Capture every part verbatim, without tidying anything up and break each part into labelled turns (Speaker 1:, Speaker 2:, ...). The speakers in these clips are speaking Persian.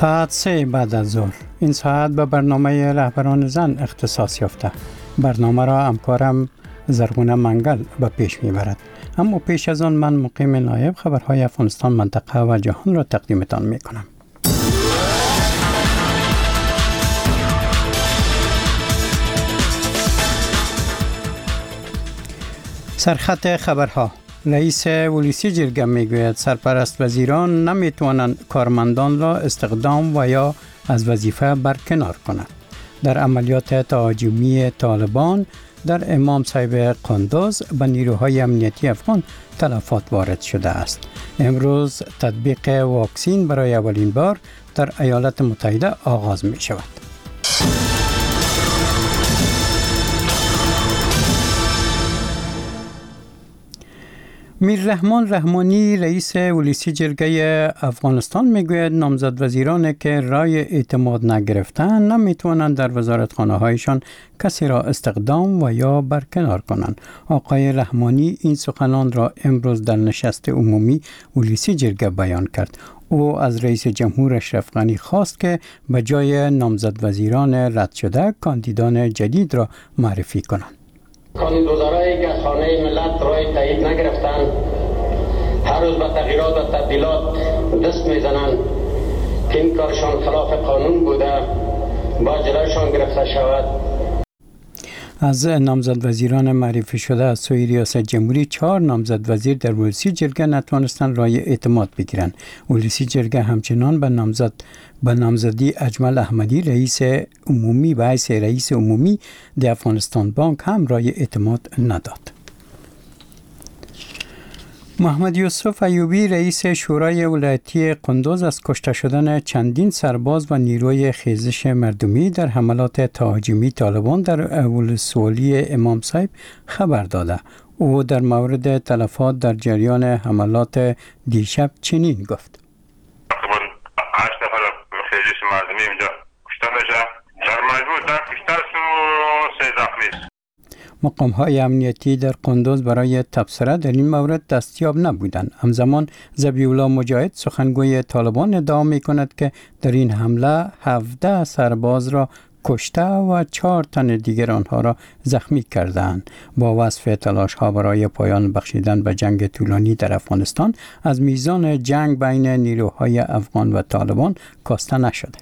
Speaker 1: ساعت سه بعد از ظهر این ساعت به برنامه رهبران زن اختصاص یافته. برنامه را همکارم زرغونه منگل به پیش میبرد. اما پیش از آن من مقیم نایب خبرهای افغانستان، منطقه و جهان را تقدیمتان میکنم. سرخط خبرها: رئیس ولسی جرگه میگوید سرپرست وزیران نمیتوانند کارمندان را استخدام و یا از وظیفه برکنار کنند. در عملیات تهاجمی طالبان در امام صاحب قندوز به نیروهای امنیتی افغان تلفات وارد شده است. امروز تطبیق واکسین برای اولین بار در ایالات متحده آغاز می شود. میررحمان رحمانی رئیس ولسی جرگه افغانستان میگوید نامزد وزیرانی که رای اعتماد نگرفتند نمیتوانند در وزارتخانه هایشان کسی را استخدام و یا برکنار کنند. آقای رحمانی این سخنان را امروز در نشست عمومی ولسی جرگه بیان کرد. او از رئیس جمهور اشرف غنی خواست که به جای نامزد وزیران رد شده کاندیدان جدید را معرفی کنند.
Speaker 2: کاندیدوزارایی که از خانه ملت رای تایید نگرفتند هر روز به تغییرات و تبدیلات دست میزنند که این کارشان خلاف قانون بوده با جلوشان گرفته شود.
Speaker 1: از نامزد وزیران معرفی شده از سوی ریاست جمهوری چهار نامزد وزیر در ولسی جرگه نتوانستند رای اعتماد بگیرند. ولسی جرگه همچنان به نامزد به نامزدی اجمل احمدی رئیس عمومی به حیث رئیس عمومی د افغانستان بانک هم رای اعتماد نداد. محمد یوسف ایوبی رئیس شورای ولایتی قندوز از کشته شدن چندین سرباز و نیروی خیزش مردمی در حملات تهاجمی طالبان در ولسوالی امام صاحب خبر داده. او در مورد تلفات در جریان حملات دیشب چنین گفت:
Speaker 3: تقریبا هشت نفر خیزش مردمی اینجا کشته میشه. در مجموع در کشته سه زخمی.
Speaker 1: مقام‌های امنیتی در قندوز برای تبصره در این مورد دستیاب نبودند. همزمان ذبیح‌الله مجاهد سخنگوی طالبان ادعا می‌کند که در این حمله هفده سرباز را کشته و چهار تن دیگر آنها را زخمی کردند. با وصف تلاش‌ها برای پایان بخشیدن به جنگ طولانی در افغانستان از میزان جنگ بین نیروهای افغان و طالبان کاسته نشده.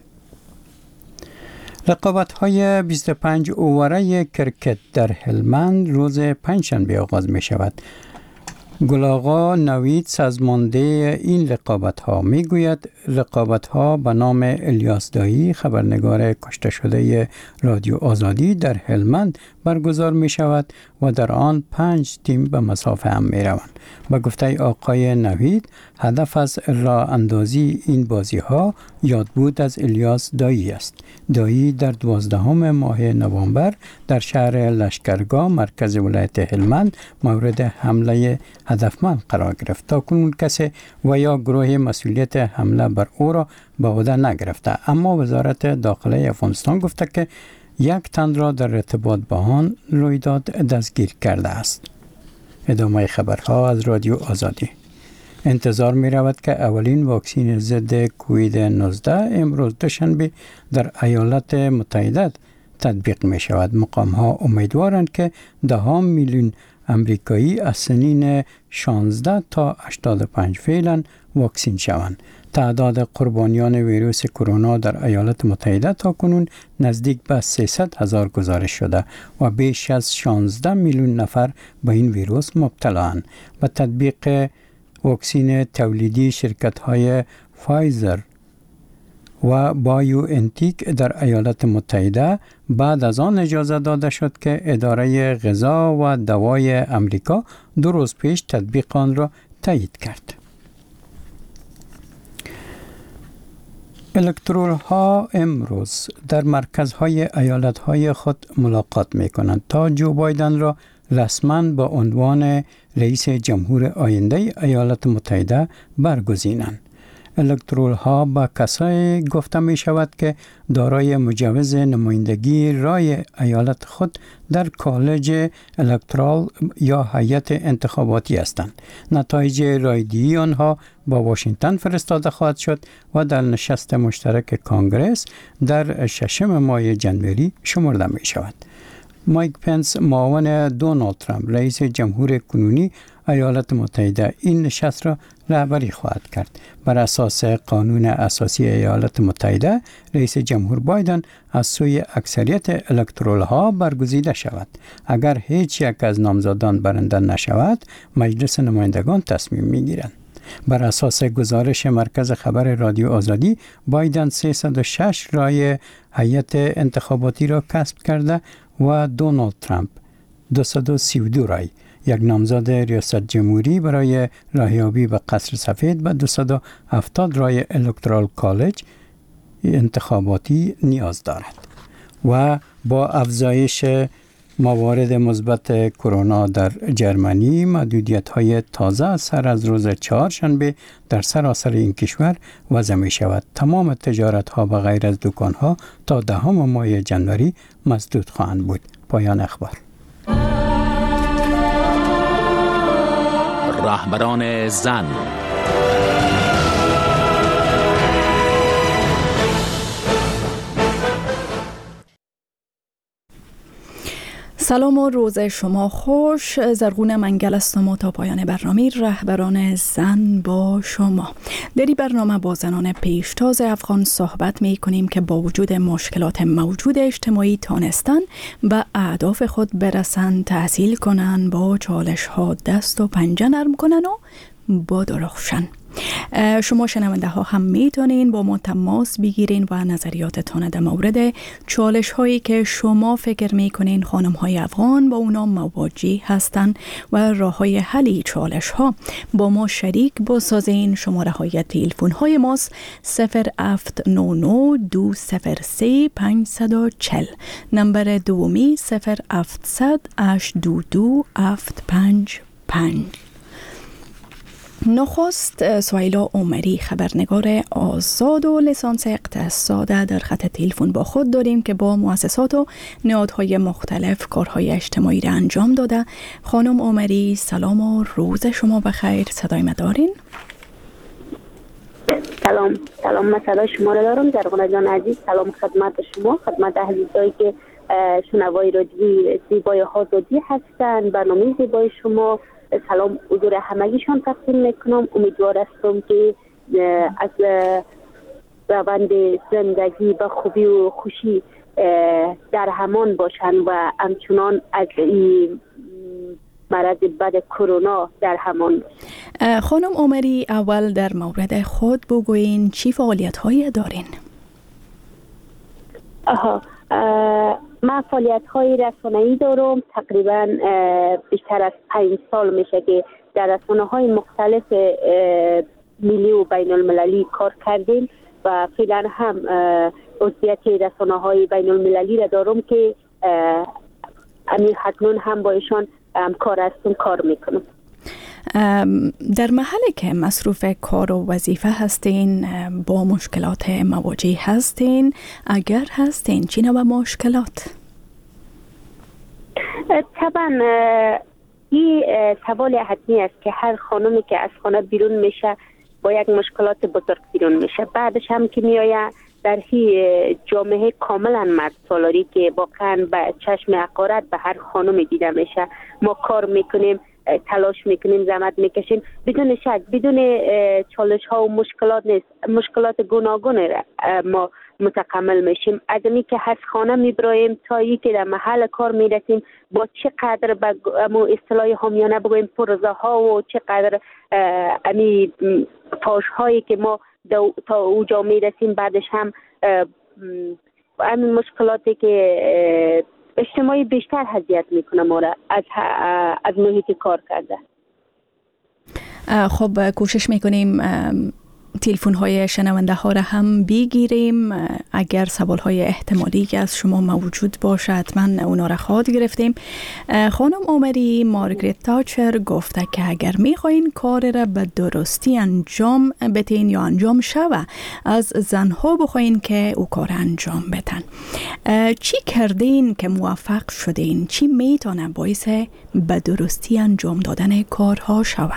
Speaker 1: رقابت‌های بیست و پنج اووره کرکت در هلمند روز پنجشنبه آغاز می شود. گلاغا نوید سازمانده این رقابت‌ها می گوید رقابت‌ها به نام الیاس دایی خبرنگار کشته شده رادیو آزادی در هلمند برگزار می شود و در آن پنج تیم به مسافه هم می روند. با گفته آقای نوید هدف از راه اندازی این بازی ها یادبود از الیاس دایی است. دایی در دوازدهم ماه نوامبر در شهر لشکرگاه مرکز ولایت هلمند مورد حمله هدفمند قرار گرفت. تاکنون کسی و یا گروه مسئولیت حمله بر او را به عهده نگرفته، اما وزارت داخله افغانستان گفته که یک تن را در ارتباط با آن رویداد دستگیر کرده است. ادامه خبرها از رادیو آزادی. انتظار می رود که اولین واکسین ضد کووید نوزده امروز دوشنبه در ایالات متحده تطبیق می شود. مقام ها امیدوارند که ده میلیون امریکایی از سنین شانزده تا هشتاد و پنج فعلا واکسین شوند. تعداد قربانیان ویروس کرونا در ایالات متحده تا کنون نزدیک به سیصد هزار گزارش شده و بیش از شانزده میلیون نفر به این ویروس مبتلااند. با تطبیق واکسین تولیدی شرکت‌های فایزر و بایو انتیک در ایالات متحده بعد از آن اجازه داده شد که اداره غذا و دوای امریکا دو روز پیش تطبیق آن را تایید کرد. الکترول ها امروز در مرکزهای ایالت های خود ملاقات می کنند تا جو بایدن را رسما با عنوان رئیس جمهور آینده ایالات متحده برگزینند. الکترول ها به کسایی گفته می شود که دارای مجوز نمایندگی رای ایالت خود در کالج الکترال یا هیئت انتخاباتی هستند. نتایج رایدهی آنها با واشنگتن فرستاده خواهد شد و در نشست مشترک کانگرس در ششم ماه جنوری شمرده می شود. مایک پنس معاون دونالد ترامپ رئیس جمهور کنونی ایالات متحده این نشست را رهبری خواهد کرد. بر اساس قانون اساسی ایالات متحده رئیس جمهور بایدن از سوی اکثریت الکترول ها برگزیده شود. اگر هیچ یک از نامزدان برنده نشود مجلس نمایندگان تصمیم می گیرند. بر اساس گزارش مرکز خبر رادیو آزادی بایدن سیصد و شش رای هیئت انتخاباتی را کسب کرده و دونالد ترامپ دویست و سی و دو رای. یک نامزد ریاست جمهوری برای راهیابی به قصر سفید به دویست و هفتاد رای الکترال کالج انتخاباتی نیاز دارد. و با افزایش موارد مثبت کرونا در جرمنی محدودیت‌های تازه سر از روز چهارشنبه در سراسر این کشور وضع می شود. تمام تجارت‌ها به غیر از دکان‌ها تا دهم ماه جنوری مسدود خواهند بود. پایان اخبار.
Speaker 4: رهبران زن.
Speaker 5: سلام و روز شما خوش. زرغون منگل هستم و تا پایان برنامه رهبران زن با شما. در این برنامه با زنان پیشتاز افغان صحبت می کنیم که با وجود مشکلات موجود اجتماعی تانستن به اهداف خود برسن، تحصیل کنن، با چالش ها دست و پنجه نرم کنن و با درخشن. شما شنونده ها هم میتونین با ما تماس بگیرین و نظریاتتان در مورد چالش هایی که شما فکر میکنین خانم های افغان با اونا مواجه هستن و راه های حل چالش ها با ما شریک بسازین. شماره های تلفن های ماست صفر هفت نه نه دو صفر سه پنج چهار صفر، نمبر دومی صفر هفتصد هشت دو دو هفت پنج پنج. نخست سویلا عمری خبرنگار آزاد و لیسانس اقتصاد در خط تلفن با خود داریم که با مؤسسات و نهادهای مختلف کارهای اجتماعی را انجام داده. خانم عمری سلام و روز شما بخیر. صدای ما دارین؟
Speaker 6: سلام سلام، من صدای شما را دارم. زرغونه جان عزیز، سلام خدمت شما، خدمت عزیزایی که شنوای رادیوی زیبای آزادی هستند. برنامه زیبای شما سلام حضور همگیشان تقدیم میکنم. امیدوار هستم که از روند زندگی به خوبی و خوشی در همان باشند و همچنان از این مرض بد کرونا در همان باشند.
Speaker 5: خانم عمری، اول در مورد خود بگوین چی فعالیت هایی دارین؟
Speaker 6: آها من فعالیت های رسانه‌ای دارم. تقریبا بیشتر از پنج سال میشه که در رسانه های مختلف ملی و بین المللی کار کردیم و فعلا هم عضویت رسانه های بین المللی را دارم که امیر حتنون هم با ایشان کار هستم، کار میکنم.
Speaker 5: در محلی که مصروف کار و وظیفه هستین با مشکلات مواجه هستین؟ اگر هستین چی نوع مشکلات؟
Speaker 6: طبعا این سوال حتمی است که هر خانمی که از خانه بیرون میشه با یک مشکلات بزرگ بیرون میشه. بعدش هم که میایه در هی جامعه کاملا مرد سالاری که واقعا به چشم حقارت به هر خانمی دیده میشه. ما کار میکنیم، تلاش میکنیم، زحمت میکشیم، بدون شک بدون چالش ها و مشکلات نیست، مشکلات گوناگون ما متقبل میشیم. از اینی که از خانه میبرایم تا ای که در محل کار میرسیم با چقدر به اصطلاح همیانه بگویم پرزه ها و چقدر امی فاش هایی که ما تا اوجا میرسیم. بعدش هم همین مشکلاتی که اجتماعی بیشتر اذیت میکنه ما را از از محیط کار کرده.
Speaker 5: خب کوشش میکنیم تلفن های شنونده ها را هم بگیریم. اگر سوال های احتمالی که از شما موجود باشه حتما اونا را خواهد گرفتیم. خانم عمری، مارگریت تاچر گفته که اگر میخواین کار را به درستی انجام بتین یا انجام شوه، از زنها بخواین که او کار انجام بتن. چی کردین که موفق شدین؟ چی میتونه باعث به درستی انجام دادن کارها شوه؟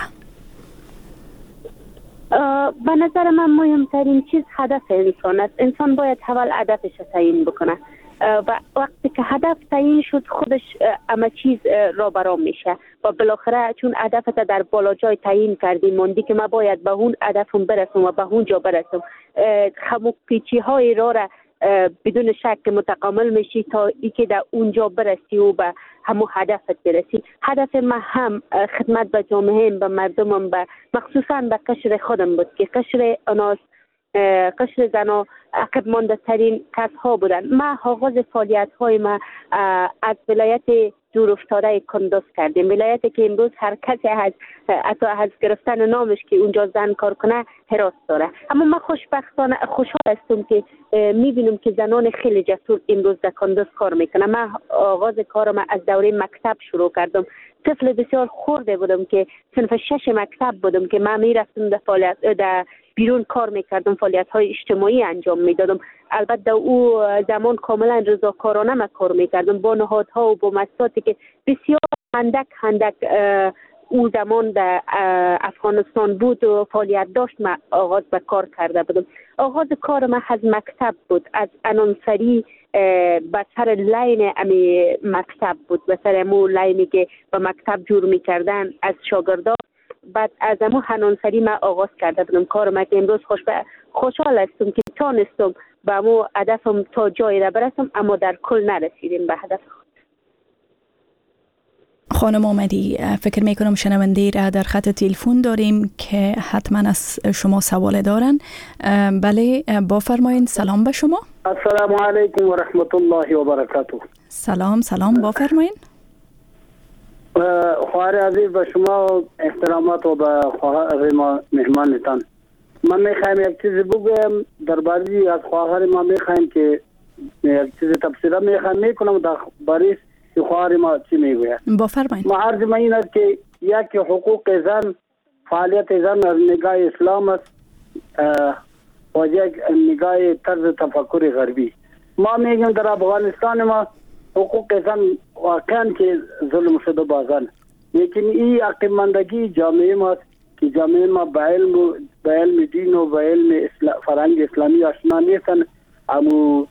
Speaker 6: به نظر من مهمترین چیز هدف انسان است. انسان باید اول هدفش تعیین بکنه و وقتی که هدف تعیین شد خودش همه چیز را برام میشه و بالاخره چون هدفت در بالا جای تعیین کردی موندی که من باید به اون هدفم برسم و به اون جا برسم، خمو پیچی های را را بدون شک متکامل میشی تا ای که در اونجا برسی و به همو هدفت برسی. هدف من هم خدمت به جامعه، به مردمم، به مخصوصا به قشر خودم بود که قشر اناس، قشر زنا عقب مانده ترین کس ها بودن. ما آغاز فعالیت های ما از ولایت دور افتاده کندوز کردیم، ولایتی که امروز هر کسی از حتی از گرفتن نامش که اونجا زن کار کنه حراس داره. اما من خوشبختانه خوشحال هستم که میبینم که زنان خیلی جسور امروز در کندوز کار میکنه. من آغاز کارم از دوره مکتب شروع کردم. طفل بسیار خورده بودم که صنف شش مکتب بودم که من میرفتم در فعالیت در بیرون کار میکردم، فعالیت های اجتماعی انجام میدادم. البته در او زمان کاملا رضاکارانه من کار میکردم با نهادها و با مؤسساتی که بسیار هندک هندک او زمان در افغانستان بود و فعالیت داشت. من آغاز به کار کرده بودم. آغاز کار من از مکتب بود، از انانسری به سر لین امی مکتب بود، به سر امو لینی که به مکتب جور میکردن از شاگردان. بعد از امو انانسری من آغاز کرده بودم کار من که امروز خوش خوشحال هستم که تانستم به امو هدفم تا جایی را برسم، اما در کل نرسیدیم به هدف خود.
Speaker 5: خانم آمدی، فکر میکنم شنونده را در خط تلفن داریم که حتما از شما سوال دارن. بله بافرمایین. سلام به شما.
Speaker 4: السلام علیکم و رحمت الله و برکاته.
Speaker 5: سلام سلام بافرمایین.
Speaker 4: خواهر عزیز به شما احترامات و به خواهر ما مهمانتان. من میخوایم یک چیز بگویم درباره از خواهر ما. میخوایم که یک چیز تفسیر میخوایم میکنم درباره خواهر ما چی میگوید.
Speaker 5: بفرمایید.
Speaker 4: ما عرض من این است که یک حقوق زن، فعالیت زن از نگاه اسلام است و یک نگاه طرز تفکر غربی. ما میگیم در افغانستان ما حقوق زن واقعا که ظلم شده با زن، لیکن این عقب ماندگی جامعه ما که جامعه ما به علم به علم دین و به علم اسلام فرهنگ اسلامی آشنا نیستن. امو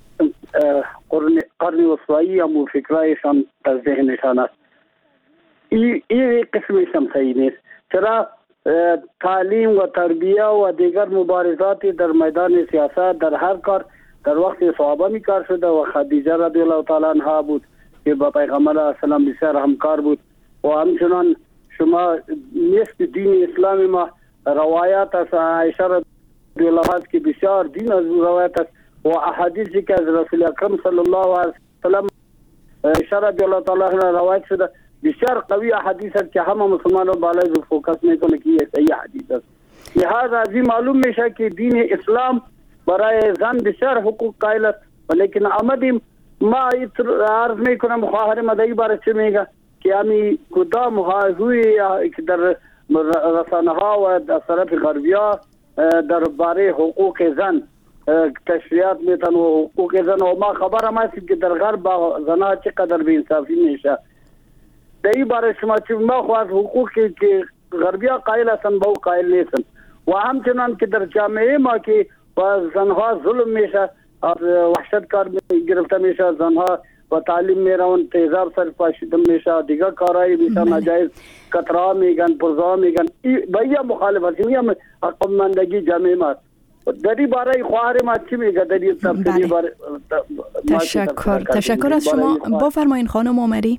Speaker 4: قرن قرن وسطایی امو فکرایشان در ذهنشان است. این این قسمش هم صحیح نیست. چرا تعلیم و تربیه و دیگر مبارزات در میدان سیاست در هر کار در وقت صحابه می کار شده و خدیجه رضی الله تعالی عنها بود که با پیغمبر علیه السلام بسیار همکار بود و همچنان شما نصف دین اسلام ما روایات از عایشه رضی الله عنها که بسیار دین از روایت است و احادیثی که از رسول اکرم صلی الله علیه وسلم عایشه رضی الله تعالی عنها روایت شده بسیار قوی احادیث است که همه مسلمانان بالای فوکس میکنه که یک صحیح حدیث است. لہذا از این معلوم میشه که دین اسلام برای زن بسیار حقوق قائل است. ولیکن آمدیم ما عرض میکنم خواهر مدعی برای چه میگه که همی کدام هایی که در رسانه ها و از طرف غربی ها در باره حقوق زن تشریعات میتن و حقوق زن و ما خبرم هستیم که در غرب زنها چقدر بی انصافی میشه. در این باره شما چه ما خواهد حقوقی که غربی ها قائل هستن با او قائل نیستن و همچنان که در جامعه ما که و زنها ظلم میشه، وحشت کار گرفته میشه، زنها و تعلیم میرون تیزاب سر پاشیده میشه، دیگه کارهای میشه ناجایز کترا میگن پرزا میگن. با این مخالفت این عقب ماندگی جامعه ما. در این باره خواهر ما چی میگه در این تفصیلی باره؟
Speaker 5: تشکر تشکر از شما. بفرمایین خانم عمری.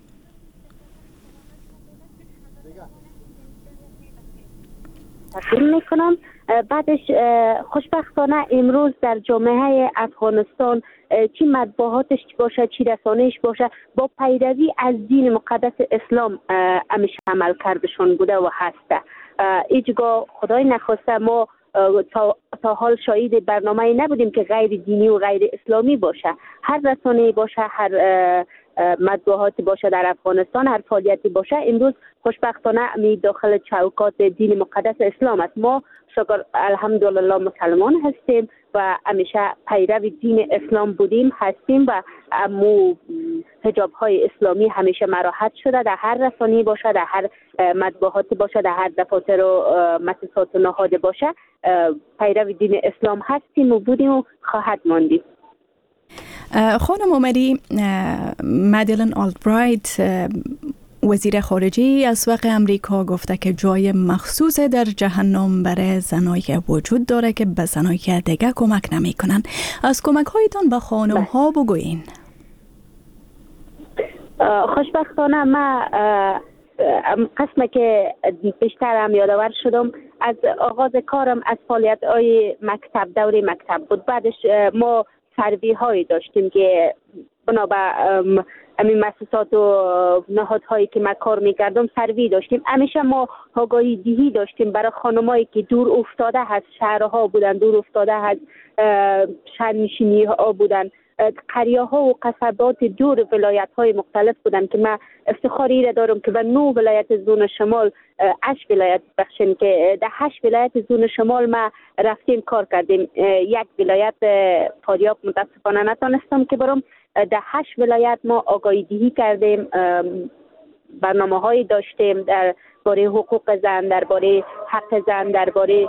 Speaker 6: تشکر میکنم. بعدش خوشبختانه امروز در جامعه افغانستان چی مطبوعاتش باشه چی رسانهش باشه با پیروی از دین مقدس اسلام همیشه عمل کردشون بوده و هسته. ایجگاه خدای نخواسته ما تا, تا حال شاهد برنامه نبودیم که غیر دینی و غیر اسلامی باشه. هر رسانه باشه، هر مطبوعاتی باشه در افغانستان، هر فعالیتی باشه، امروز خوشبختانه می داخل چوکات دین مقدس اسلام است. ما شکر الحمدلله مسلمان هستیم و همیشه پیرو دین اسلام بودیم هستیم و مو حجاب های اسلامی همیشه مراحت شده، در هر رسانه‌ای باشه، در هر مطبوعاتی باشه، در هر دفاتر و مؤسسات و نهاد باشه، پیرو دین اسلام هستیم و بودیم و خواهد ماندیم.
Speaker 5: خانم عمری، مدلن آلبرایت وزیر خارجه اسبق امریکا گفته که جای مخصوص در جهنم برای زنای وجود داره که به زنای دیگه کمک نمی کنن. از کمک هایتان به خانم ها بگوین.
Speaker 6: خوشبختانه ما قسمه که بیشتر هم یادآور شدم از آغاز کارم از فعالیت های مکتب، دوره مکتب بود. بعدش ما سروی هایی داشتیم که بنا به همین مؤسسات و نهادهایی که من کار میکردم سروی داشتیم. همیشه ما آگاهی دهی داشتیم برای خانمایی که دور افتاده هست، شهرها بودن، دور افتاده هست، شهرنشینی ها بودن، قریه ها و قصبات دور ولایت های مختلف بودن که من افتخاری را دارم که به نو ولایت زون شمال، هشت ولایت بخشیم که در هشت ولایت زون شمال ما رفتیم کار کردیم. یک ولایت فاریاب متاسفانه نتونستم که برم. در هشت ولایت ما آگاهی دهی کردیم، برنامه هایی داشتیم در باره حقوق زن، در باره حق زن، در باره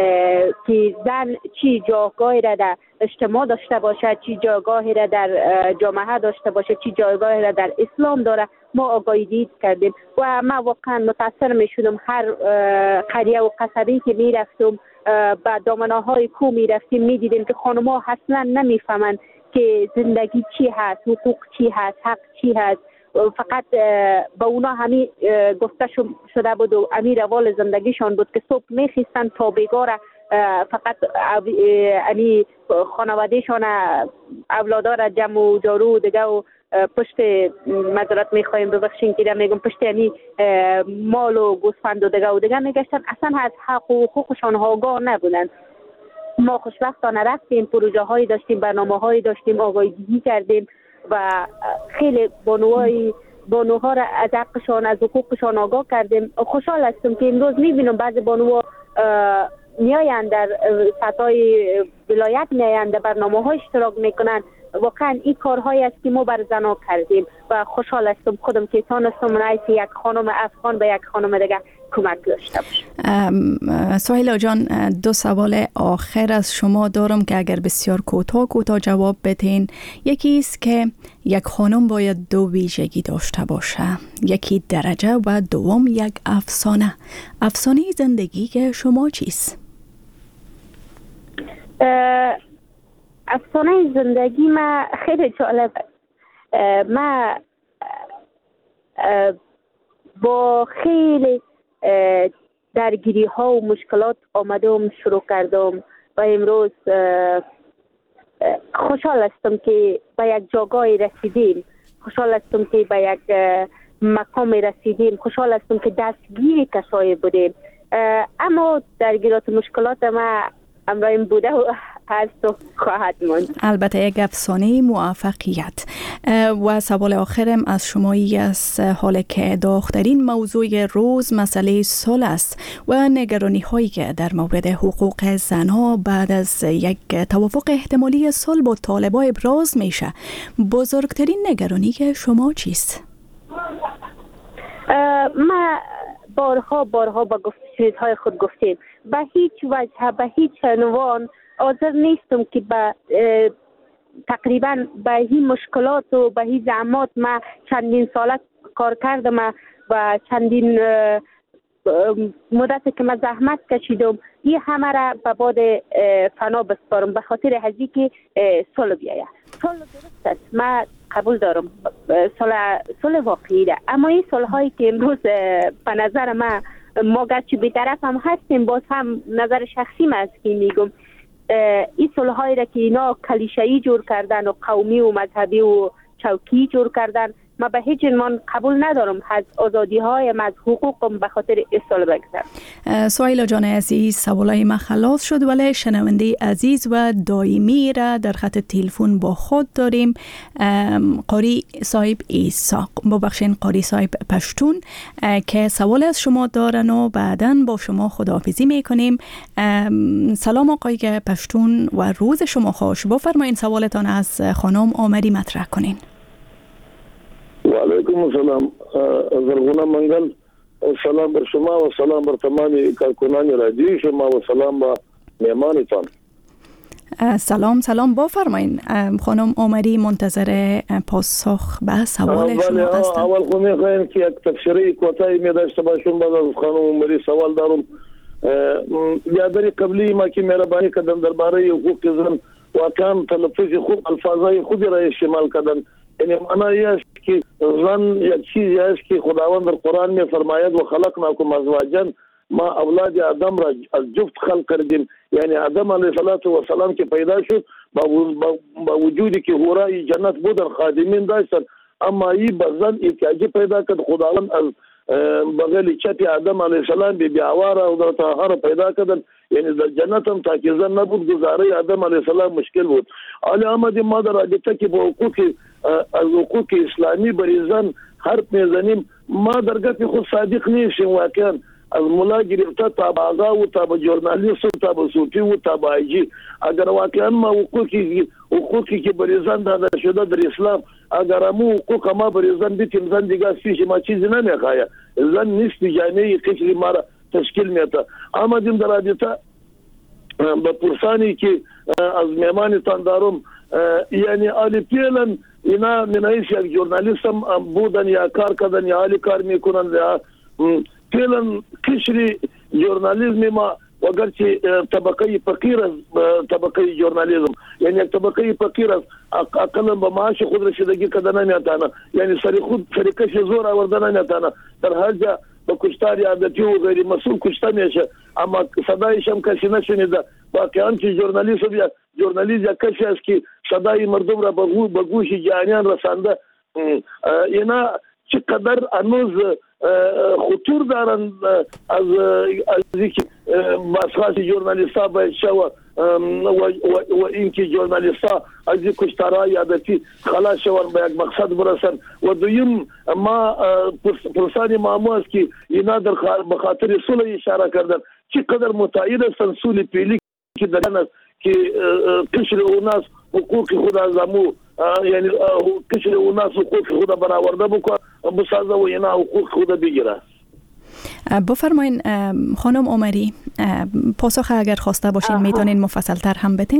Speaker 6: که زن چی جایگاهی را در اجتماع داشته باشه، چی جایگاهی را در جامعه داشته باشه، چی جایگاهی را در اسلام داره. ما آگاهی دهی کردیم و ما واقعا متاثر می شدم. هر قریه و قصبی که می رفتم، با دامنه‌های کو می رفتیم، می دیدیم که خانم‌ها اصلا نمی فهمند که زندگی چی هست، حقوق چی هست، حق چی هست. فقط با اونا همین گفته شده بود و همین روال زندگیشان بود که صبح میخیستن تا بیگار فقط همین خانوادهشان اولادار را جمع و جارو و دیگه و پشت معذرت میخوایم ببخشین که میگم پشت همین مال و گوسفند و دیگه و دیگه میگشتن، اصلا از حق و حقوقشان آگاه نبودن. ما خوشبختانه رفتیم، پروژه هایی داشتیم، برنامه هایی داشتیم، آگاهی دهی کردیم و خیلی بانوهای بانوها را از حقشان، از حقوقشان آگاه کردیم. خوشحال هستم که امروز میبینم بعضی بانوها میایند در سطحای ولایت میایند در برنامه ها اشتراک میکنن. واقعا این کارهایی است که ما بر زنها کردیم و خوشحال هستم خودم که تانستم رئیس یک خانم افغان به یک خانم دیگه کمک داشته باشم.
Speaker 5: سهیلا جان، دو سوال آخر از شما دارم که اگر بسیار کوتاه کوتاه جواب بدین. یکی است که یک خانم باید دو ویژگی داشته باشه، یکی درجه و دوم یک افسانه. افسانه زندگی که شما چیست؟
Speaker 6: افسانه زندگی ما خیلی جالب است. ما با خیلی درگیری ها و مشکلات آمدم شروع کردم و امروز خوشحال هستم که به یک جاگاهی رسیدیم، خوشحال هستم که به یک مقام رسیدیم، خوشحال هستم که دستگیر کسایی بودیم. اما درگیرات و مشکلات ما همراهیم بوده و هست و خواهد ماند.
Speaker 5: البته یک افسانه موفقیت. و سوال آخرم از شمایی است، حالا که داغ‌ترین موضوع روز مسئله صلح است و نگرانی هایی که در مورد حقوق زنها بعد از یک توافق احتمالی صلح با طالبان ابراز میشه، بزرگترین نگرانی که شما چیست؟
Speaker 6: ما بارها بارها با چیزهای خود گفتیم، به هیچ وجه به هیچ عنوان حاضر نیستم که به تقریبا به این مشکلات و به این زحمات ما چندین ساله کار کردم و چندین مدت که من زحمت کشیدم، این همه را به باد فنا بسپارم به خاطر هزی که صلح بیاید. صلح درست است، من قبول دارم، صلح صلح واقعی ده، اما این صلح هایی که امروز به نظر من ما گرچه بی‌طرف هم هستیم، باز هم نظر شخصی من است که میگم این صلح هایی را که اینا کلیشه‌ای جور کردن و قومی و مذهبی و چوکی جور کردن، ما به هیچ عنوان قبول ندارم از آزادی های از حقوقم به خاطر اصال بگذارم.
Speaker 5: سویلا جان عزیز، سوالای ما خلاص شد، ولی شنونده عزیز و دائمی را در خط تلفن با خود داریم. قاری صاحب ایساق، ببخشین قاری صاحب پشتون، که سوال از شما دارن و بعداً با شما خداحافظی میکنیم. سلام آقای پشتون و روز شما خوش. بفرمایید سوالتان از خانم عمری مطرح کنین.
Speaker 7: و علیکم السلام. زرغونه منگل، سلام بر شما و سلام بر تمام کارکنان رادیو شما و سلام با مهمانتان.
Speaker 5: سلام سلام، بفرمایید. خانم عمری منتظر پاسخ به سوال شما هستند.
Speaker 7: اول خو میخوایم که یک تفسیری کوتاهی می داشته باشم. بعد از خانم عمری سوال دارم. یادری قبلی ما که مهربانی کردن درباره حقوق زن واقعا تلفظ خوب الفاظای خودی را استعمال کردن. یعنی معنی است که زن یک چیزی است که خداوند در قرآن می فرماید و خلقناکم ازواجا، ما اولاد آدم را از جفت خلق کردیم. یعنی آدم علیه السلام که پیدا شد با وجودی که حورای جنت بودن، خادمین داشتن، اما این بزن احتیاجی پیدا کرد. خداوند از بغل چپ آدم علیه السلام بی بیاوار و در طاهر پیدا کردن. یعنی در جنت هم تا که زن نبود گزاره آدم علیه السلام مشکل بود. حالا آمدیم ما در رابطه که با حقوق از حقوق اسلامی بر زن حرف میزنیم. ما در گپ خود صادق نیستیم. واقعا از ملا گرفته تا به آقا و تا به جورنالیست و تا به صوفی و تا به آیجی، اگر واقعا ما حقوقی حقوقی که بر زن داده شده در اسلام، اگر امو حقوق ما بر زن بیتیم، زن دیگه پیش ما چیزی نمیخواه. زن نیست جامعه قشری ما را تشکیل میده. آمدیم در رابطه به پرسانی که از مهمانتان دارم، یعنی آلی پیلن اینا منایش یک جورنالیست هم بودن یا کار کردن یا آلی کار میکنن یا پیلن قشری جورنالیزم ما وگرچه طبقه فقیر از طبقه جورنالیزم، یعنی یک طبقه فقیر از اقلا به معاش خود رسیدگی کردن نمیتونه، یعنی سری خود سریکش زور آوردن نمیتونه، در هر جا با کشتاری عادتی و غیر مسئول کشته میشه، اما صدایش هم کسی نشنیده. واقعا که جورنالیست یا جورنالیست یا کسی است که صدای مردم را به گوش جهانیان رسانده. اینا چقدر هنوز خطور دارن از از اینکه اشخاص جورنالیستا باید شو و اینکه جورنالیستا از این کشتارهای عادتی خلاص شون به یک مقصد برسن. و دویم ما پرسانی معمو است که اینا در بخاطر صلح اشاره کردن. چقدر متعید هستن صلح پیلی که در این است که قشر اوناس حقوق خود از امو، یعنی قشر اوناس حقوق خود برآورده بکنه بسازه و اینا حقوق خود بگیره.
Speaker 5: بفرمایین خانم عمری، پاسخ اگر خواسته باشین میتونین مفصل تر هم بتین.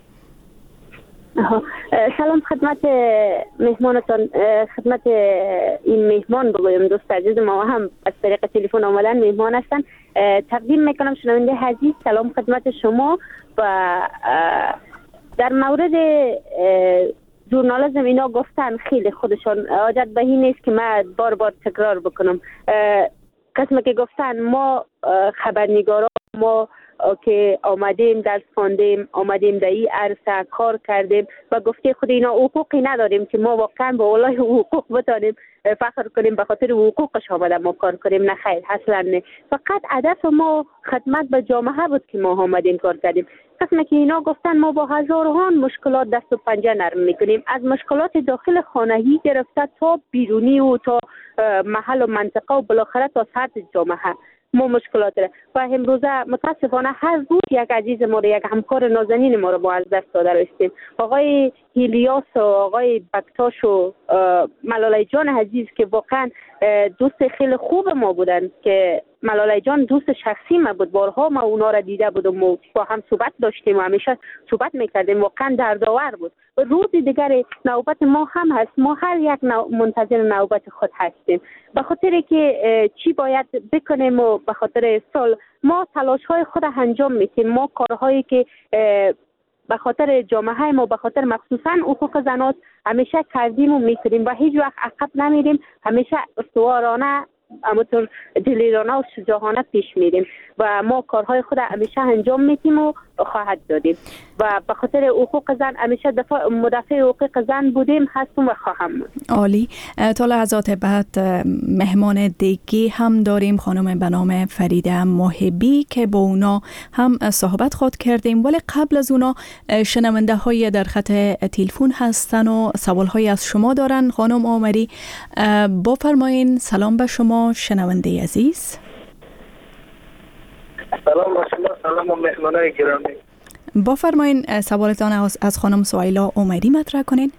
Speaker 6: سلام خدمت مهمانتان، خدمت این مهمان بگویم دوست عزیز ما هم از طریق تلفن آمدن مهمان هستن. تقدیم میکنم شنونده عزیز سلام خدمت شما. و در مورد ژورنالیسم اینا گفتن خیلی خودشان حاجت به این نیست که من بار بار تکرار بکنم. قسمه که گفتن ما خبرنگارا ما که آمدیم درس خواندیم، آمدیم در این عرصه کار کردیم و گفته خود اینا حقوقی نداریم که ما واقعا با اولای حقوق بتانیم فخر کنیم به خاطر حقوقش آمدیم ما کار کنیم. نه خیر، اصلا نه. فقط هدف ما خدمت به جامعه بود که ما آمدیم کار کردیم. قسمه که اینا گفتن ما با هزاران مشکلات دست و پنجه نرم میکنیم، از مشکلات داخل خانگی گرفته تا بیرونی و تا محل و منطقه و بالاخره تا سطح جامعه ما مشکلات داره. و امروزه متاسفانه هر روز یک عزیز ما رو، یک همکار نازنین ما رو ما از دست داده رسیدیم. آقای هیلیاس و آقای بکتاش و ملاله جان عزیز که واقعا دوست خیلی خوب ما بودن، که ملاله جان دوست شخصی ما بود، بارها ما اونا را دیده بودم و با هم صحبت داشتیم و همیشه صحبت میکردیم. واقعا دردآور بود. و روز دیگر نوبت ما هم هست. ما هر یک نو... منتظر نوبت خود هستیم، به خاطر که چی باید بکنیم و به خاطر سال ما تلاش های خود انجام میدیم. ما کارهایی که به خاطر جامعه ما، به خاطر مخصوصا حقوق زنات همیشه کردیم و میکنیم و هیچ وقت عقب نمیریم. همیشه استوارانه همونطور دلیرانه و شجاعانه پیش میریم و ما کارهای خود همیشه انجام میدیم و خواهد دادیم و به خاطر حقوق زن همیشه دفاع مدافع حقوق زن بودیم، هستم و خواهم بود.
Speaker 5: عالی. تا لحظات بعد مهمان دیگه هم داریم، خانم به نام فریده محبی که با اونا هم صحبت خود کردیم، ولی قبل از اونا شنونده های در خط تلفن هستن و سوال های از شما دارن. خانم عمری بفرمایین. سلام به شما شنونده عزیز.
Speaker 8: سلام به شما، سلام و مهمانای گرامی.
Speaker 5: بفرمایین سوالتان از, از خانم سویلا عمری مطرح کنین.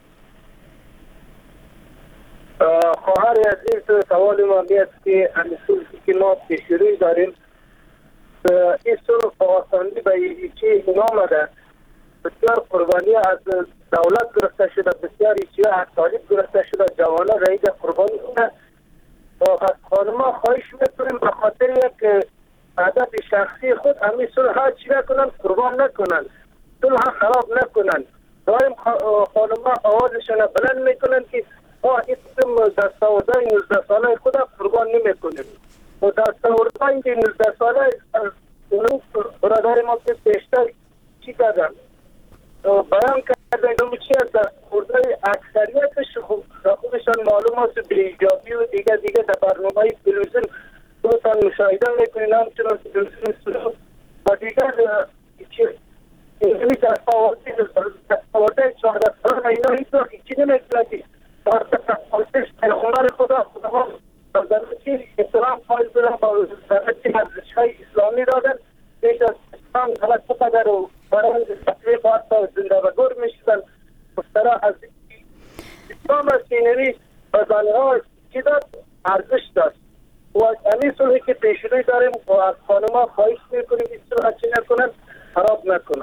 Speaker 8: خواهر عزیز، سوال ما میاد که امیسول که ما پیشروی داریم، این صلح آسانی به هیچی نامده، بسیار قربانی از دولت گرفته شده، بسیار هیچی از طالب گرفته شده، جوانه رئیس قربانی کنه و از خانما خواهش میکنیم به خاطر یک هدف شخصی خود همین صلح ها چی نکنن، قربان نکنن، صلح ها خراب نکنن. دائم خانما آوازشان بلند میکنن که ما این دستاوردهای نوزده ساله خود قربان نمیکنیم و دستاوردهای که نوزده ساله اونو برادر ما که بیشتر چی کردن بیان کردن اونو چی از دستاوردهای اکثریتش خودشان معلوم است به ایجابی و دیگه دیگه در برنامه تلویزیون دوستان مشاهده میکنین، همچنان تلویزیون و دیگر این دستاورده چهارده ساله اینا هیچ وقت چی نمیکنه که پیغمبر خدا خدا در چی اسلام قائل بودن با در چی ارزش‌های اسلامی دادن، بیش از اسلام غلط بقدر و برای تطبیق حتی زنده و گر میشدن مسترا از اسلام سینوی و زنها چی داد؟ ارزش داشت و همین صلحی که پیشروی داریم و از خانما خواهش میکنیم این صلح چی نکنن، خراب نکنن.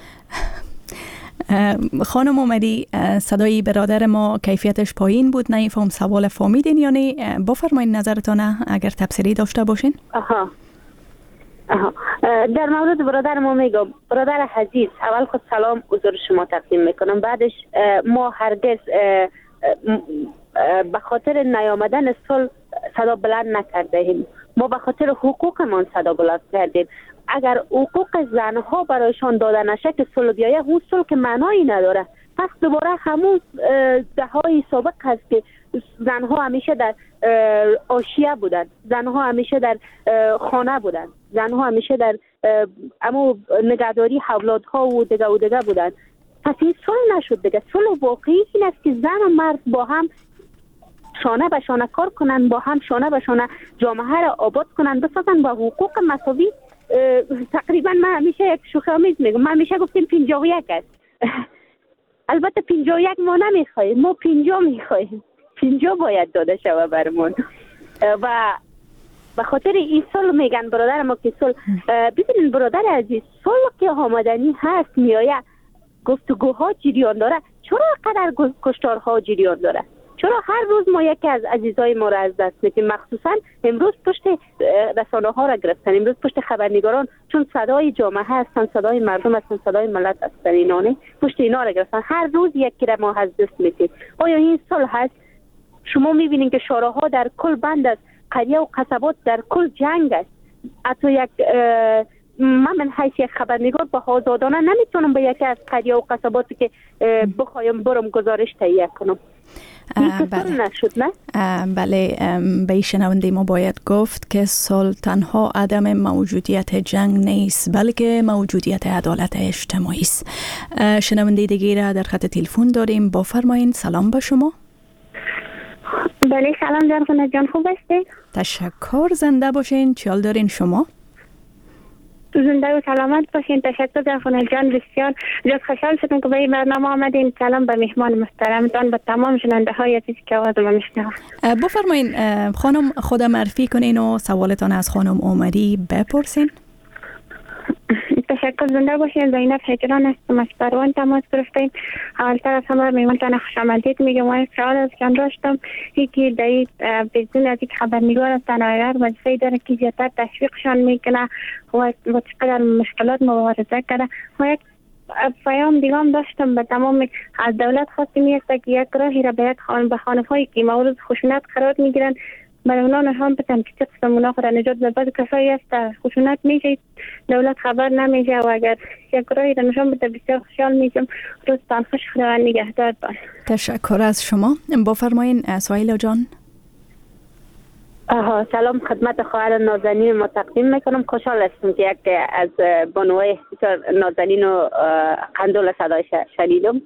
Speaker 5: خانم عمری، صدای برادر ما کیفیتش پایین بود، نمیفهم سوال فهمیدین یا نه؟ بفرمایید نظرتان اگر تفسیری داشته باشین.
Speaker 6: آها آها در مورد برادر ما میگم، برادر عزیز، اول خود سلام حضور شما تقدیم میکنم، بعدش ما هرگز به خاطر نیامدن صلح صدا بلند نکرده ایم، ما به خاطر حقوقمان صدا بلند کردیم. اگر حقوق زنها برایشان داده نشه که صلح بیایه، اون صلح که معنایی نداره. پس دوباره همون دههای سابق هست که زنها همیشه در آشیه بودن، زنها همیشه در خانه بودن، زنها همیشه در امو نگهداری اولادها و دیگه و دیگه بودن. پس این صلح نشد دیگه. صلح واقعی این است که زن و مرد با هم شانه به شانه کار کنن، با هم شانه به شانه جامعه را آباد کنن، بسازن با حقوق مساوی. تقریبا من همیشه یک شوخی آمیز میگم، من همیشه گفتیم پنجاه و یک است. البته پنجاه و یک ما نمیخواهیم، ما پنجاه میخواهیم، پنجاه باید داده شوه برمون. و به خاطر این صلح میگن برادر ما که صلح، ببینید برادر عزیز، صلح که آمدنی هست میایه، گفتگوها جریان داره، چرا قدر کشتارها جریان داره؟ چرا هر روز ما یکی از عزیزای ما را از دست میدیم؟ مخصوصا امروز پشت رسانه ها را گرفتن، امروز پشت خبرنگاران، چون صدای جامعه هستن، صدای مردم هستن، صدای ملت هستن، اینانه پشت اینا را گرفتن، هر روز یکی را ما از دست میدیم. آیا این صلح هست؟ شما میبینید که شوراها در کل بند است، قریه و قصبات در کل جنگ است. حتی یک من من حیث یک خبرنگار با آزادانه نمیتونم به یکی از قریه و قصباتی که بخوایم برم گزارش تهیه کنم.
Speaker 5: بله.
Speaker 6: نشد نه؟
Speaker 5: بله، به شنونده ما باید گفت که صلح تنها عدم موجودیت جنگ نیست، بلکه موجودیت عدالت اجتماعی است. شنونده دیگه را در خط تلفن داریم، بفرمایید. سلام به شما.
Speaker 9: بله سلام جان، جان خوب هستی؟
Speaker 5: تشکر، زنده باشین. چیال دارین شما؟
Speaker 9: زنده و سلامت باشین. تشکر جان جان، بسیار جز خوشحال شدم که به این برنامه آمدین. سلام به مهمان محترمتان، به تمام شنونده های عزیزی که آواز ما میشنوند.
Speaker 5: بفرمایین خانم، خود معرفی کنین و سوالتان از خانم عمری بپرسین.
Speaker 9: تشکر، زنده باشین. زینب هجران هستم، از پروان تماس گرفتیم. اولتر از همه میمانتان خوش آمدید میگم و یک سوال از جان داشتم، یکی در بدون از یک خبرنگار هستن اگر وظیفه داره که زیادتر تشویقشان میکنه و با چقدر مشکلات مبارزه کرده. و یک پیام دیگه هم داشتم به تمام از دولت خواستیم است که یک راهی را باید به خانم‌هایی که مورد خشونت قرار میگیرن برای اونا نشان بدن که چه قسم اونا خود نجات بده. بعضی کسایی هست در خشونت میشه، دولت خبر نمیشه و اگر یک گروهی را نشان بده بسیار خوشحال میشم. روزتان خوش، خدا نگهدار باد.
Speaker 5: تشکر از شما. بفرمایین سهیلا جان.
Speaker 6: آها، سلام خدمت خواهر نازنین ما تقدیم میکنم. خوشحال هستم که یک از بانوهای بسیار نازنین و قندول صدایش شنیدم.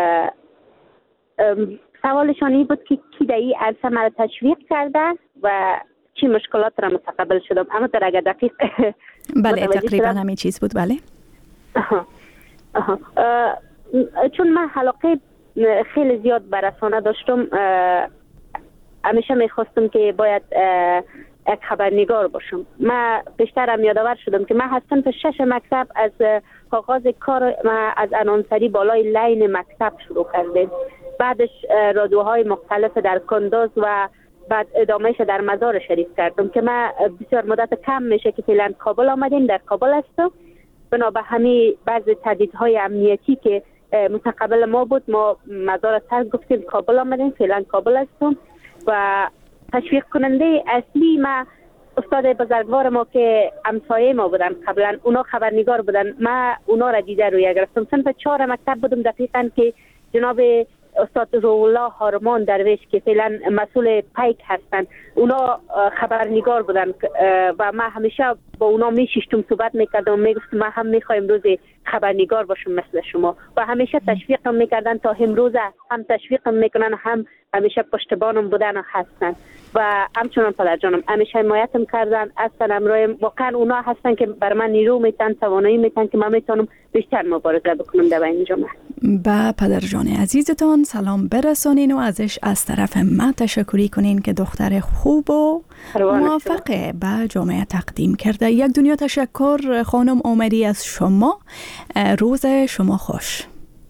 Speaker 6: سوالشان این بود که کی در این عرصه مرا تشویق کرده و چی مشکلات را متقبل شدم. اما در اگر دقیق
Speaker 5: بله تقریبا همین چیز بود. بله
Speaker 6: آها. آها. چون من علاقه خیلی زیاد به رسانه داشتم، همیشه میخواستم که باید یک خبرنگار باشم. من بیشترم یادآور شدم که من هستم تا شش مکتب از آغاز کار ما از انانسری بالای لین مکتب شروع کردیم. بعدش رادیوهای مختلف در کندوز و بعد ادامهش در مزار شریف کردم که من بسیار مدت کم میشه که فعلا کابل آمدیم، در کابل هستم. بنا به همین بعضی تهدیدهای امنیتی که متقبل ما بود، ما مزار ترک گفتیم کابل آمدیم، فعلا کابل هستم. و تشویق کننده اصلی ما استاد بزرگوار ما که همسایه ما بودن قبلا، اونا خبرنگار بودن. ما اونا را دیده روی گرفتم. صنف چهار مکتب بودم دقیقاً که جناب استاد رولا هارمان درویش که فعلا مسئول پیک هستن، اونا خبرنگار بودن و ما همیشه با اونا میشیشتم، صحبت میکردم، میگفتم ما هم میخوایم روزی خبرنگار باشم مثل شما و همیشه تشویقم میکردن. تا امروزه هم تشویقم میکنن، هم همیشه پشتبانم بودن و هستن و همچنان پدر جانم همیشه حمایتم کردن. اصلا امروز واقعا اونا هستن که بر من نیرو میتن، توانایی میتن که من میتونم بیشتر مبارزه بکنم در این جامعه.
Speaker 5: با پدر جان عزیزتان سلام برسانین و ازش از طرف ما تشکری کنین که دختر خوب و موفقه به جامعه تقدیم کرده. یک دنیا تشکر خانم اومدی از شما. روز شما خوش.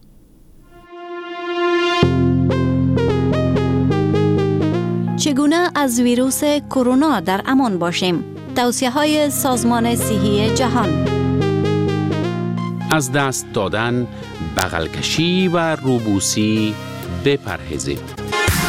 Speaker 10: چگونه از ویروس کرونا در امان باشیم؟ توصیه‌های سازمان صحی جهان.
Speaker 11: از دست دادن، بغل کشی و روبوسی بپرهیزید.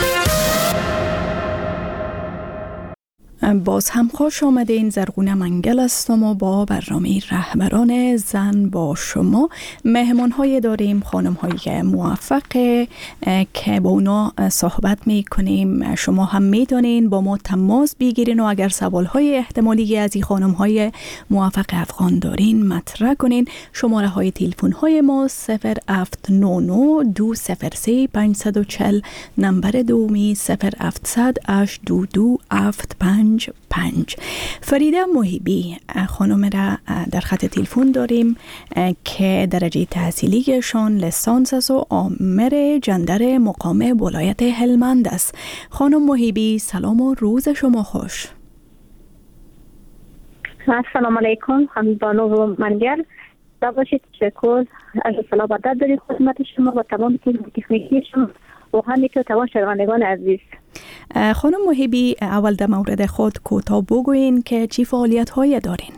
Speaker 5: باز هم خوش آمدین. زرغونه منگل هستم و با برنامه رهبران زن با شما مهمان های داریم، خانم های موفق که با اونا صحبت می کنیم. شما هم می دانین با ما تماس بگیرین و اگر سوال های احتمالی از این خانم های موفق افغان دارین مطرح کنین. شماره های تلفن های ما صفر هفت نه نه دو صفر سه پنج چهار صفر، نمبر دومی صفر هفتصد هشت دو دو هفت پنج پنج. فریده محیبی خانم را در خط تلفن داریم که درجه تحصیلیشان لیسانس است و آمر جندر مقام ولایت هلمند است. خانم محیبی سلام و روز شما خوش.
Speaker 9: السلام علیکم خانم بانو منگر. باشید تشکر از سلام عدد دارید خدمت شما و تمام تیم تکنیکی شما و همینطور تمام شنوندگان عزیز.
Speaker 5: خانم محیبی اول در مورد خود کوتاه بگوین که چی فعالیت های دارین؟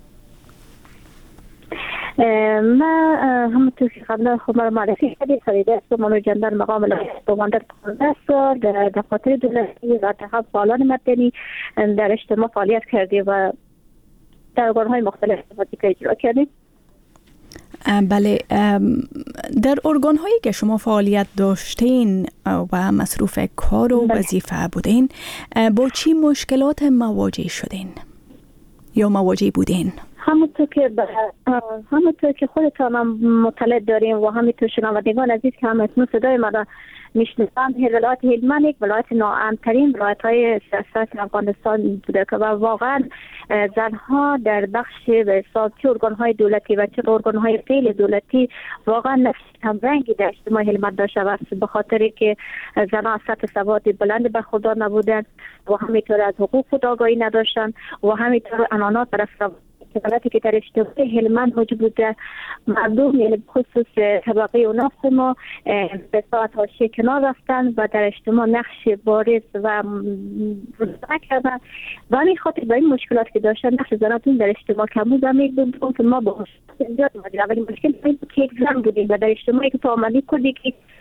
Speaker 9: ما همونطور که قبلا خود مرا معرفی کردید فریده هستم، مامور جندر مقام بماندر پانزده سال در دفاتر دولتی و انتخاب فعالان مدنی در اجتماع فعالیت کردیم و در ارگان‌های مختلف اجرا کردیم.
Speaker 5: بله، در ارگان هایی که شما فعالیت داشتین و مصروف کار و وظیفه بودین با چی مشکلات مواجه شدین یا مواجه بودین؟
Speaker 9: همونطور که ب... همونطور که خودتان هم مطلع داریم و همینطور شنوندگان عزیز که هم اسم صدای ما را میشنوند، ولایت هلمند یک ولایت ناامن‌ترین ولایت‌های سیاست افغانستان بوده که واقعا زنها در بخش به حساب چه ارگان‌های دولتی و چه ارگان‌های غیر دولتی واقعا نقش کمرنگی در اجتماع هلمند داشته است، به خاطری که زنها سطح سواد بلند برخوردار نبودند و همینطور از حقوق خود آگاهی نداشتند و همینطور عنانات برای که که در اجتماع هلمند موجود بوده. مردم یعنی خصوص طبقه اوناف ما به ساعت حاشیه کنار رفتن و در اجتماع نقش بارز و روزانه کردن و همین خاطر با این مشکلات که داشتن نقش زناتون در اجتماع کم بود و میگم که ما با زیاد اومدیم. ولی مشکل این بود که یک زن بودیم و در اجتماعی که تو آمدی کردی که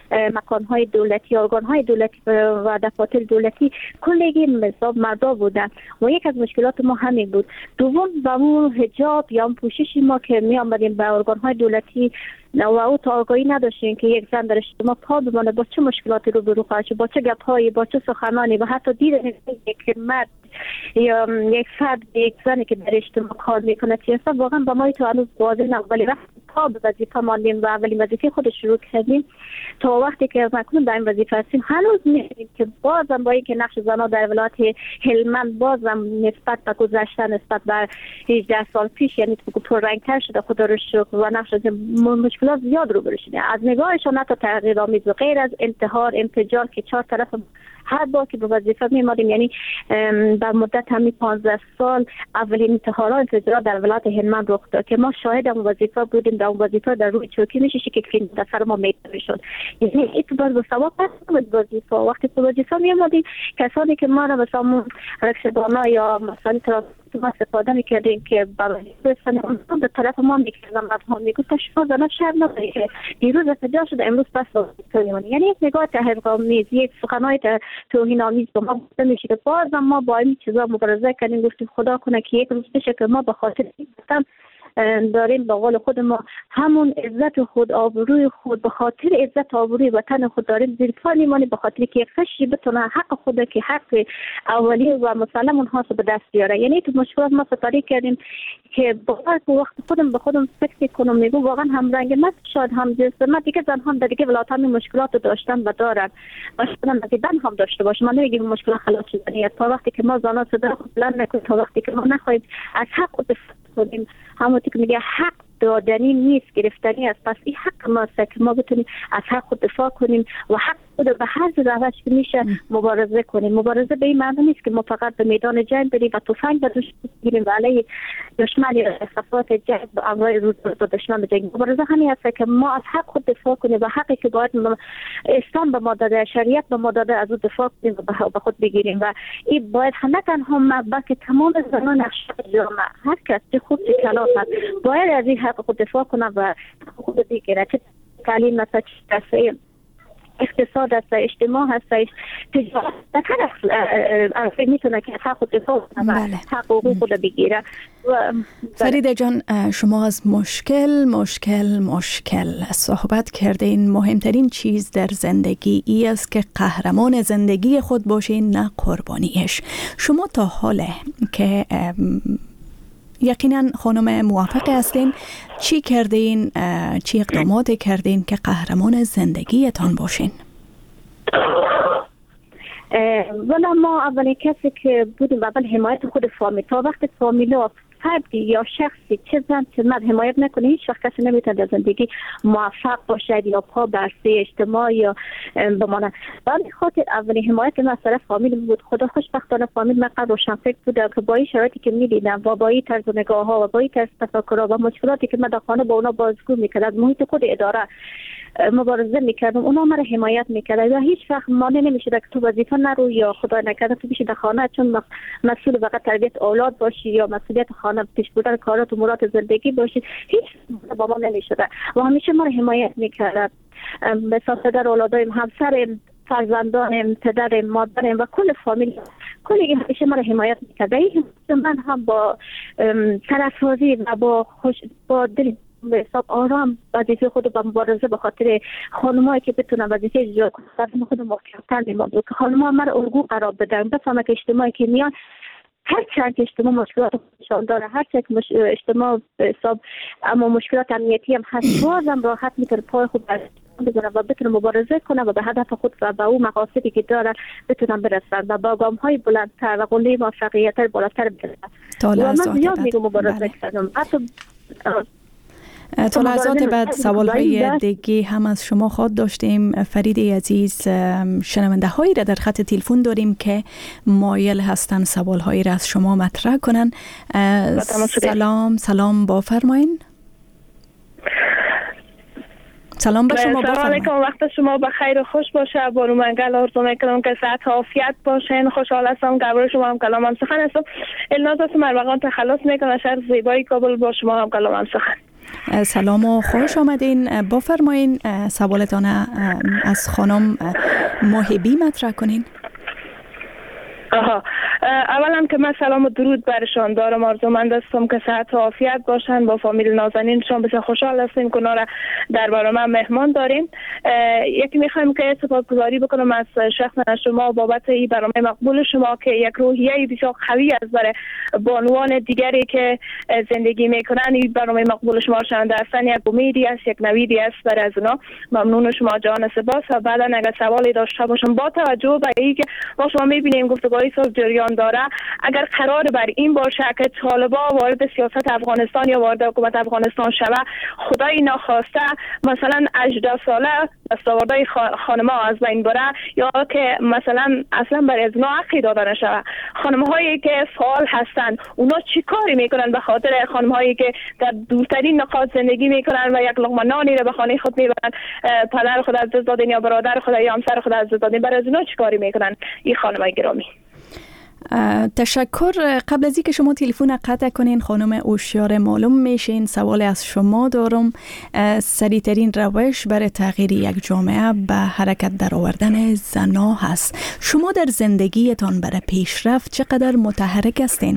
Speaker 6: مکانهای دولتی، ارگانهای دولتی و دفاتر دولتی کلگی حساب مردا بودن و یک از مشکلات ما همین بود. دوم با اون حجاب یا پوششی ما که می آمدیم به ارگانهای دولتی و او تا آگاهی نداشتیم که یک زن در اجتماع پا بمانه با چه مشکلاتی رو برو خواهد شد، با چه گپ‌هایی، با چه سخنانی و حتی دیدن یک مرد یا یک فرد یک زنی که در اجتماع کار میکنه چه اصلا واقعا با ما تو هنوز واضح نبود. ولی وقتی پا به وظیفه ماندیم و اولین وظیفه خود شروع کردیم تا وقتی که مکنون در این وظیفه هستیم هنوز می‌بینیم که بازم با اینکه نقش زنان در ولایت هلمند بازم نسبت به گذشته نسبت به هجده سال پیش یعنی پررنگ‌تر شده خدا رو شکر و نقش مشکلات زیاد رو برشیده از نگاهشون حتی تغییرآمیز و غیر از انتحار انفجار که چهار طرف هر بار که به وظیفه می‌آمدیم یعنی در مدت همین پانزده سال اولین انتحارات انفجارات در ولایت هلمند رخ داد که ما شاهد اون وظیفه بودیم. در اون وظیفه در روی چوکی میشه که فیلم دفتر ما می‌تونه شد یعنی این تو باز ثواب هست وظیفه وقتی به وظیفه می‌آمدیم کسانی که ما را مثلا رکشه‌بانا یا مثلا تو ما استفاده میکردیم که برای بسن اونها به طرف ما میکردن و میگفت شما زنان شر نداری که دیروز افتجار شده امروز پس کنیم یعنی یک نگاه تحقیرآمیز یک سخنهای توهین‌آمیز به ما گفته میشه که بازم ما با این چیزا مبارزه کردیم گفتیم خدا کنه که یک روز بشه که ما به خاطر این داریم به قول خود ما همون عزت خود آبروی خود به خاطر عزت آبروی وطن خود داریم زیر پا میمونیم به خاطر که یک خشی بتونه حق خود که حق اولی و مسلم اونها به دست بیاره. یعنی تو مشکلات ما ستاری کردیم که باور که وقت خودم به خودم فکر کنم میگم واقعا هم رنگ من شاید هم جنس من دیگه زن هم در دیگه ولایت هم مشکلات داشتن و دارن و شاید دیگه هم داشته باشه. من نمیگم مشکل خلاص شدنی تا وقتی که ما زنا صدا بلند نکنیم تا وقتی که ما نخواهیم از حق دفاع کنیم همونطور که میگه حق دادنی نیست گرفتنی است. پس این حق ماست که ما بتونیم از حق خود دفاع کنیم و حق خود به هر روش که میشه مبارزه کنیم. مبارزه به این معنی نیست که ما فقط به میدان جنگ بریم و تفنگ به دوش بگیریم و علیه دشمن یا صفات جنگ به امرای روز با دشمن بجنگیم. مبارزه همین است که ما از حق خود دفاع کنیم و حقی که باید اسلام به ما داده شریعت به ما داده از او دفاع کنیم و به خود بگیریم و این باید نه تنها ما بلکه تمام زنان نقشه جامعه هر کس که خوب کلاف هست باید از این حق خود دفاع کنه و خود بگیره. چه تعلیم مثلا چه اقتصاد هست اجتماع هست تجارت هر میتونه که حق خود دفاع کنه و حق حقوق خود بگیره.
Speaker 5: فریده جان شما از مشکل مشکل مشکل صحبت کردین. مهمترین چیز در زندگی ای است که قهرمان زندگی خود باشین نه قربانیش. شما تا حاله که یقینا خانم موافق هستین چی کردین چی اقداماتی کردین که قهرمان زندگیتان باشین؟
Speaker 6: ولی ما اولین کسی که بودیم اول حمایت خود فامیل تا وقت فامیل و فردی یا شخصی چه زن چه مرد حمایت نکنه هیچ وقت کسی نمیتونه در زندگی موفق باشد یا پا بر سه اجتماع یا بمانه. ولی خاطر اولین حمایت من از طرف فامیل بود. خدا خوشبختانه فامیل من قدر روشن فکر بود که با این شرایطی که میدیدم و با این طرز نگاه ها و با این طرز تفکرها و مشکلاتی که من در خانه با اونا بازگو میکردم از محیط خود اداره مبارزه میکردم اونا مرا حمایت میکردن و هیچ وقت مانع نمیشد که تو وظیفه نرو یا خدا نکرده تو بشی در خانه چون مسئول فقط تربیت اولاد باشی یا مسئولیت خانه پیش بردن کارات و امورات زندگی باشی هیچ با ما نمیشد و همیشه مرا حمایت میکردن. مثلا پدر اولادایم همسرم فرزندانم پدرم مادرم و کل فامیل کلی همیشه مرا حمایت میکرد. من هم با طرفداری و با خوش با دل به حساب آرام وظیفه خود با مبارزه به خاطر خانمایی که بتونن وظیفه اجرا کنن خود محکم‌تر می‌موند که خانم‌ها مرا الگو قرار بدن بفهمن که اجتماعی که میان هر چند اجتماع مشکلات خودشان داره هر چند اجتماع به حساب اما مشکلات امنیتی هم هست بازم راحت میتونه پای خود بزنن و بتونه مبارزه کنن و به هدف خود و به اون مقاصدی که دارن بتونن برسن و با گام‌های بلندتر و قله موفقیت‌تر بالاتر برسن. و من زیاد میگم مبارزه کردم حتی
Speaker 5: تا لحظات بعد سوال‌های دیگه هم از شما خواهد داشتیم. فرید عزیز شنونده هایی را در خط تلفن داریم که مایل هستن سوال‌هایی را از شما مطرح کنن. سلام سلام بفرمایین.
Speaker 12: سلام به شما بفرمایید. سلام علیکم وقت شما بخیر و خوش باشه. بارو منگل آرزو میکنم که صحت و عافیت باشین. خوشحال هستم قبر شما هم کلام هم سخن هستم. الناز هستم مربقان تخلص میکنم شهر زیبای کابل با شما هم کلام هم سخن.
Speaker 5: سلام و خوش آمدین. بفرمایین سوالتان از خانم محبی مطرح کنین.
Speaker 12: آها، اولا که من سلام و درود برشان دارم. آرزومند هستم که صحت و عافیت باشن. با فامیل نازنینشان بسیار خوشحال هستیم که اونا را در برنامه مهمان داریم. یکی میخوایم که سپاسگزاری بکنم از شخص شما بابت این برنامه مقبول شما که یک روحیه بسیار قوی از برای بانوان دیگری که زندگی میکنن این برنامه مقبول شما شنونده هستن یک امیدی است، یک نویدی است برای از اونا. ممنون شما جان سپاس. و بعدا اگر سوالی داشته باشم با توجه به اینکه ما شما میبینیم گفتگوهای صلح جریان داره، اگر قرار بر این باشه که طالبا وارد سیاست افغانستان یا وارد حکومت افغانستان شوه، خدای ناخواسته مثلا هجده ساله دستاوردهای خانم‌ها از بین بره یا که مثلا اصلا بر از اونا حقی داده نشوه. خانم‌هایی که فعال هستند اونا چی کاری میکنن به خاطر خانم‌هایی که در دورترین نقاط زندگی میکنن و یک لقمه نانی رو به خانه خود میبرن، پدر خود از دست دادن یا برادر خود یا همسر خود از دست دادن، برای از اونا چی کاری میکنن این خانم‌های گرامی؟
Speaker 5: تشکر. قبل از اینکه شما تلفن قطع کنین خانم اوشیار معلوم میشین، سوال از شما دارم. سریعترین روش برای تغییر یک جامعه به حرکت در آوردن زنها هست. شما در زندگیتان برای پیشرفت چقدر متحرک هستین؟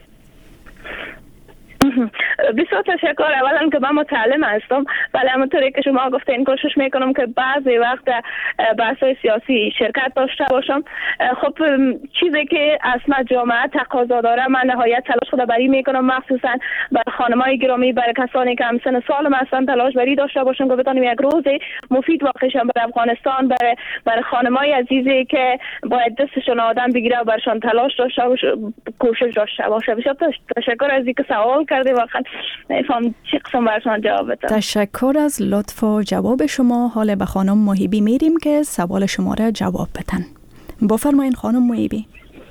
Speaker 12: بسیار تشکر. اولا که من متعلم هستم، ولی همونطوری که شما گفتین کوشش میکنم که بعضی وقت بحث‌های سیاسی شرکت داشته باشم. خب چیزی که اصلا جامعه تقاضا داره من نهایت تلاش خود بری میکنم، مخصوصا برای خانم‌های گرامی، برای کسانی که همسن سالم هستن تلاش بری داشته باشم که بتونیم یک روز مفید واقع شن برای افغانستان، برای برای خانم‌های عزیزی که باید دستشون آدم بگیره و برشان تلاش داشته باشه، کوشش داشته باشه. بسیار تشکر از اینکه سوال کردی. واقعا نفهم چی قسم برشان جواب بدم.
Speaker 5: تشکر از لطف و جواب شما. حالا به خانم محبی میریم که سوال شما را جواب بدن. بفرمایین خانم محبی.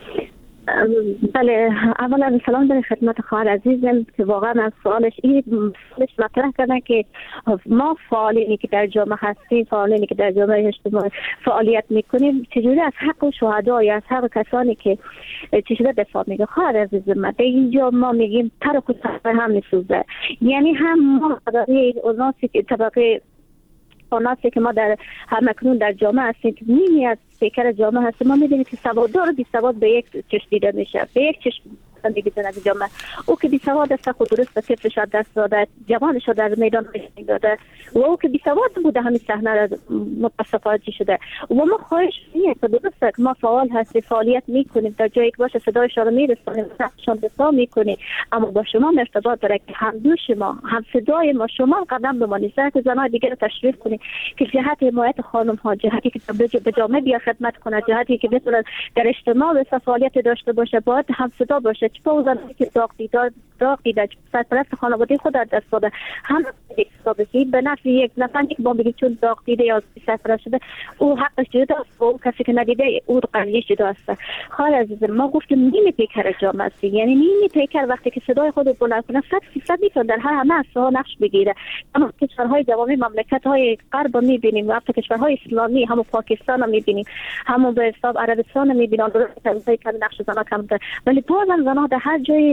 Speaker 9: بله، اولا سلام در خدمت خواهر عزیزم که واقعا از سوالش این سوالش مطرح کردن که ما فعالینی که در جامعه هستیم، فعالینی که در جامعه اجتماعی فعالیت میکنیم، چجوری از حق شهدا یا از حق کسانی که چجوری دفاع میگه. خواهر عزیزم در اینجا ما میگیم تر خود هم میسوزه، یعنی هم ما برای اوناسی که طبقه آناسی که ما در همکنون در جامعه هستیم که نیمی از پیکر جامعه هستیم، ما میدونیم که سواددار و بی سواد به یک چشم دیده میشه، به یک چشم زندگی در جامعه. او که بی سواد است خود درست به کفش دست داده، جوانش در میدان داده، و او که بی سواد بوده همین صحنه را متاسفانه شده. و ما خواهش نیست که درسته که ما فعال هستیم، فعالیت میکنیم، در جایی که باشه صدایشان رو میرسونیم، صدایشان دفاع میکنیم، اما با شما ارتباط داره که هم دو شما هم صدای ما شما قدم بمانید، که زنای دیگر رو تشریف کنید که جهت حمایت خانم ها، جهتی که به جامعه بیا خدمت کنه، جهتی که بتونه در اجتماع و فعالیت داشته باشه، باید هم صدا باشه. چه زنانی که داغ دیدار داغ دیده سرپرست خانواده خود در دست داده، هم حسابی به نفع یک نفر که با میگه چون داغ دیده یا سرپرست شده او حقش جدا است و اون کسی که ندیده او قضیه جدا است. خاله عزیزم ما گفتیم نیمه پیکر جامعه است، یعنی نیمه پیکر وقتی که صدای خود رو بلند کنه صد فیصد میتونه در هر همه عرصه‌ها نقش بگیره. اما کشورهای جوامع مملکت‌های غرب می‌بینیم و حتی کشورهای اسلامی، همون پاکستان هم می‌بینیم، همون به حساب عربستان هم می‌بینیم، درسته که نقش زنان کم داره، ولی بازم زنان در هر جای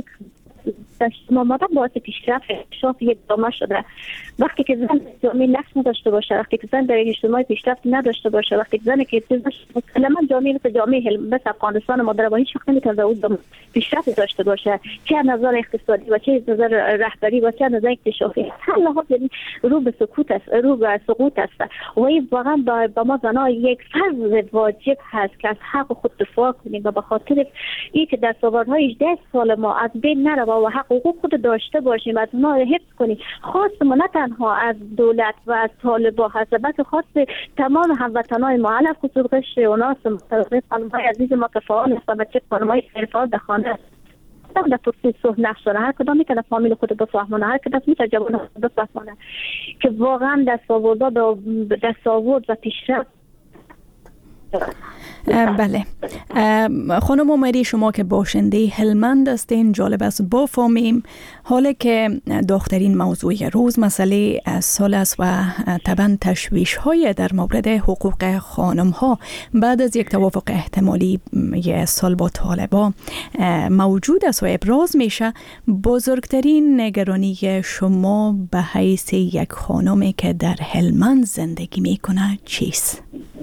Speaker 9: ما مادر باعث پیشرفت شاف یک جامعه شده. وقتی که زن جامعه نقش نداشته باشه، وقتی که زن در اجتماع پیشرفت نداشته باشه، وقتی که زن که مسلما جامعه مثل جامعه مثل افغانستان مادر با هیچ وقت نمیتونه اون پیشرفت داشته باشه، چه از نظر اقتصادی و چه از نظر رهبری و چه از نظر اکتشافی. هر لحاظ رو به سکوت است، رو به سقوط است و این واقعا با ما زنان یک فرض واجب هست که از حق خود دفاع کنیم و به خاطر این که دستاوردهای هجده سال ما از بین نره و حق حقوق خود داشته باشیم، از ما حفظ کنیم. خواست ما نه تنها از دولت و از طالبا هست، بلکه خواست تمام هموطنان ما، علف خصوص قشر اوناس خانم‌های عزیز ما که فعال هستند و چه خانم‌های فعال در خانه هست در پرسی صلح نقش داره. هر کدام میتونه فامیل خود بفهمونه، هر کدام میتونه جوان خود بفهمونه که واقعا دستاورد دستاورد و پیشرفت
Speaker 5: بله خانم عمری، شما که باشنده هلمند هستین، جالب است بفهمیم حالا که دخترین موضوع روز مسئله سال است و طبعا تشویش های در مورد حقوق خانم ها بعد از یک توافق احتمالی یک سال با طالبان موجود است و ابراز میشه. بزرگترین نگرانی شما به حیث یک خانمی که در هلمند زندگی میکنه چیست؟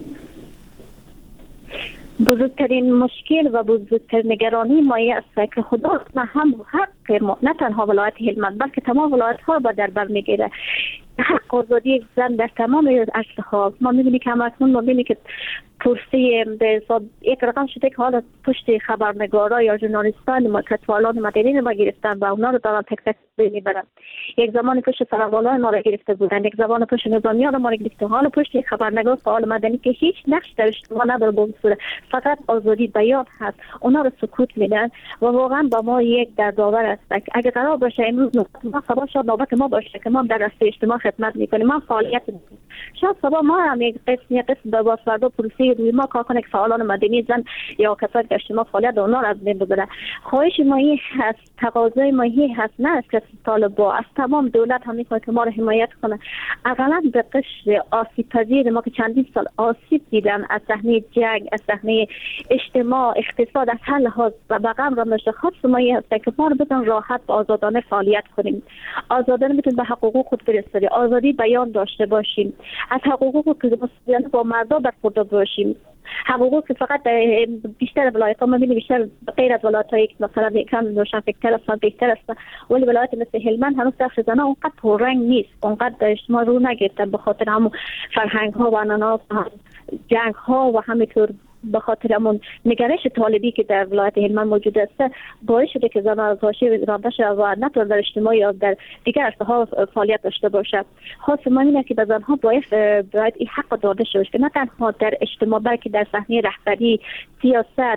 Speaker 9: بزرگترین مشکل و بزرگترین نگرانی ما است که خدا هم حق ما، نه تنها ولایت هلمند بلکه تمام ولایت ها با در بر میگیره. حق آزادی زن در تمام اصلها. ما میبینیم که همکنون ما میبینیم که پرسی به حساب یک رقم شده که حالا پشت خبرنگارا یا ژورنالیستان ما کتوالان مدنی ما گرفتن و اونا رو دارن تک تک میبرن. یک زمان پشت سربالای ما رو گرفته بودن، یک زمان پشت نظامیان ما رو گرفته، حالا پشت خبرنگار فعال مدنی که هیچ نقش در اجتماع نداره، به صورت فقط آزادی بیان هست، اونا رو سکوت میدن و واقعا با ما یک دردآور است. اگه قرار باشه امروز ما صبح شاد نوبت ما باشه که ما در راسته اجتماع خدمت میکنیم، ما فعالیت میکنیم، شاید صبح ما هم یک قسم یک قسم به واسطه پلیسی روی ما کار کنه که فعالان مدنی زن یا کسایی که اجتماع فعالیت اونا رو از بین ببره. خواهش ما این هست، تقاضای ما این هست، نه از کسی طالبا، از تمام دولت هم میخواد که ما رو حمایت کنه. اقلا به قشر آسیب پذیر ما که چندین سال آسیب دیدن از صحنه جنگ، از صحنه اجتماع، اقتصاد، از هر لحاظ و بقام را مشخص ما این هست که ما رو بتون راحت و آزادانه فعالیت کنیم، آزادانه بتون به حقوق خود برسیم، آزادی بیان داشته باشیم، از حقوق که با مردم برخوردار باشیم. حقوق که فقط بیشتر ولایت ها ما می‌بینیم بیشتر غیر از ولایت هایی که مثلا کم روشن فکر هستن بهتر است، ولی ولایت مثل هلمند هنوز دست زنان اونقدر پررنگ نیست، اونقدر در اجتماع رو نگرفتن به خاطر همون فرهنگ ها و عنعنات جنگ ها و همینطور به خاطر همون نگرش طالبی که در ولایت هلمند موجود است باعث شده که زنان از حاشیه رانده شود و نتوان در اجتماع یا در دیگر عرصه ها فعالیت داشته باشد. خاص ما اینه که به زنها باید باید این حق داده شود که نه تنها در اجتماع بلکه در صحنه رهبری، سیاست،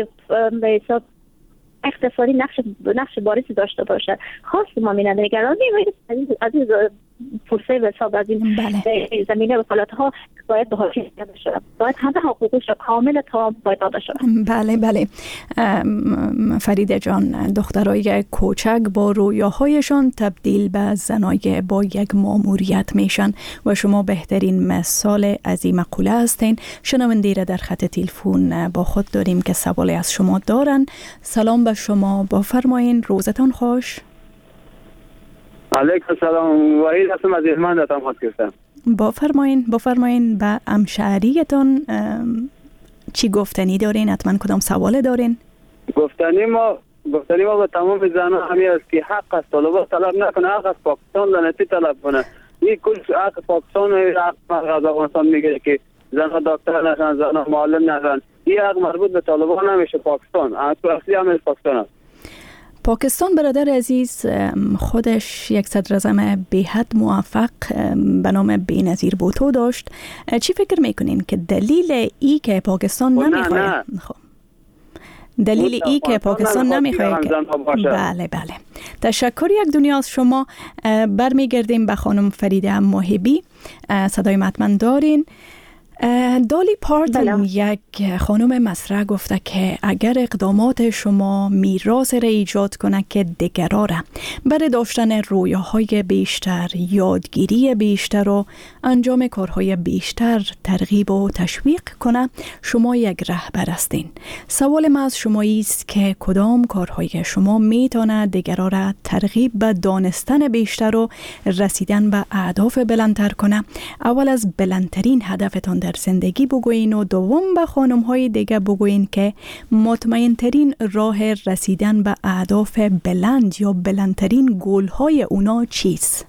Speaker 9: حساب اقتصادی نقش نقش بارزی داشته باشد. خاص ما می‌بینیم نگرانی عزیز عزیز فرصه به حساب از این بله. زمینه و فعالیت ها باید به حاشیه بشه، باید همه حقوقش کامل تا باید داده شود.
Speaker 5: بله بله فریده جان، دخترای کوچک با رویاهایشان تبدیل به زنای با یک ماموریت میشن و شما بهترین مثال از این مقوله هستین. شنونده را در خط تلفن با خود داریم که سوالی از شما دارن. سلام به شما، بفرمایین، روزتان خوش.
Speaker 13: علیکم سلام، وحید هستم از هلمند اتم خواست گفتم.
Speaker 5: بفرمایین بفرمایین به همشهریتان چی گفتنی دارین؟ حتما کدام سوال دارین؟
Speaker 13: گفتنی ما گفتنی ما به تمام زنان همی است که حق از طالبا طلب نکنه، حق از پاکستان لعنتی طلب کنه. این کل حق پاکستان و حق از افغانستان میگه که زنها دکتر نشن، زنها معلم نشن. این حق مربوط به طالبا نمیشه، پاکستان اصلی هم پاکستان است.
Speaker 5: پاکستان برادر عزیز خودش یک صدر اعظم به حد موفق به نام بی‌نظیر بوتو داشت. چی فکر میکنین که دلیل ای که پاکستان نمیخواد خب دلیل ای که پاکستان نمیخواد بله بله تشکر یک دنیا از شما. برمیگردیم به خانم فریده محبی، صدای مطمئن دارین. دالی پارتون یک خانم مصرع گفته که اگر اقدامات شما میراث را ایجاد کنه که دیگران را برای داشتن رویاهای بیشتر، یادگیری بیشتر و انجام کارهای بیشتر ترغیب و تشویق کنه، شما یک رهبر هستین. سوال ما از شما است که کدام کارهای شما میتونه دیگران را ترغیب به دانستن بیشتر و رسیدن به اهداف بلندتر کنه؟ اول از بلندترین هدفتان در زندگی بگوین و دوم به خانم های دیگه بگوین که مطمئن ترین راه رسیدن به اهداف بلند یا بلندترین گول های اونا چیست؟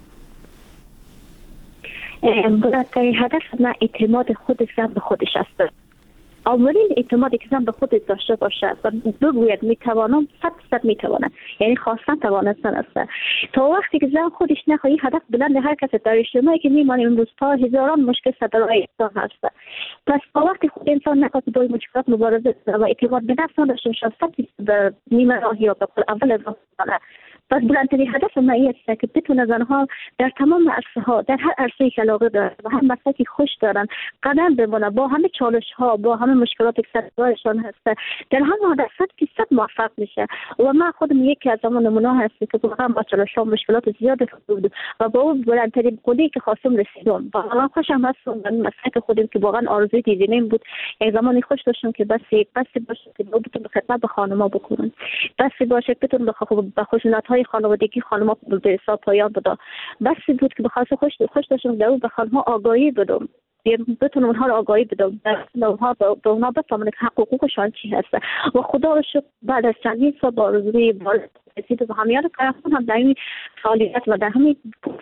Speaker 9: بلندترین هدف من اعتماد خود زن به خودش است. اولین اعتمادی که زن به خودش داشته باشد و بگوید میتوانم، صد صد میتوانم، یعنی خواستن توانستن است. تا وقتی که زن خودش نخواهی هدف بلند هر کس در اجتماعی که میمانیم امروز تا هزاران مشکل صدر راه انسان هست. پس تا وقتی خود انسان نخواهد با این مشکلات مبارزه و اعتماد به نفس داشته باشد، صد نیمه راه یا اول راه پس بلندترین هدف من این است که بتونه زنها در تمام عرصه ها، در هر عرصه‌ای که علاقه دارن و هم مسلکی خوش دارن قدم بمونه، با همه چالش ها، با همه مشکلاتی که سرشان هست، در همه هدف صد فیصد موفق میشه. و من خودم یکی از اون نمونه هستم که واقعا با چالش ها مشکلات زیاد بود و با اون بلندترین قله که خواستم رسیدم. و واقعا خوشم هستم من مسلک خودم که واقعا آرزوی دیدنیم بود. یک زمانی خوش داشتم که بس بس باشه که بتونم خدمت به خانم‌ها بکنم، بس باشه که بتونم به خشونت‌های خانوادگی خانم‌ها به حساب پایان بدم، بس بود که بخاطر خوش خوش داشتم در به خانم‌ها آگاهی بدم، بتونم اونها رو آگاهی بدم، اونها به اونها بفهمن که حق حقوقشان چی هست. و خدا رو شکر بعد از چندین سال با آرزوی رسید و همیان کارخون هم در این فعالیت و در همین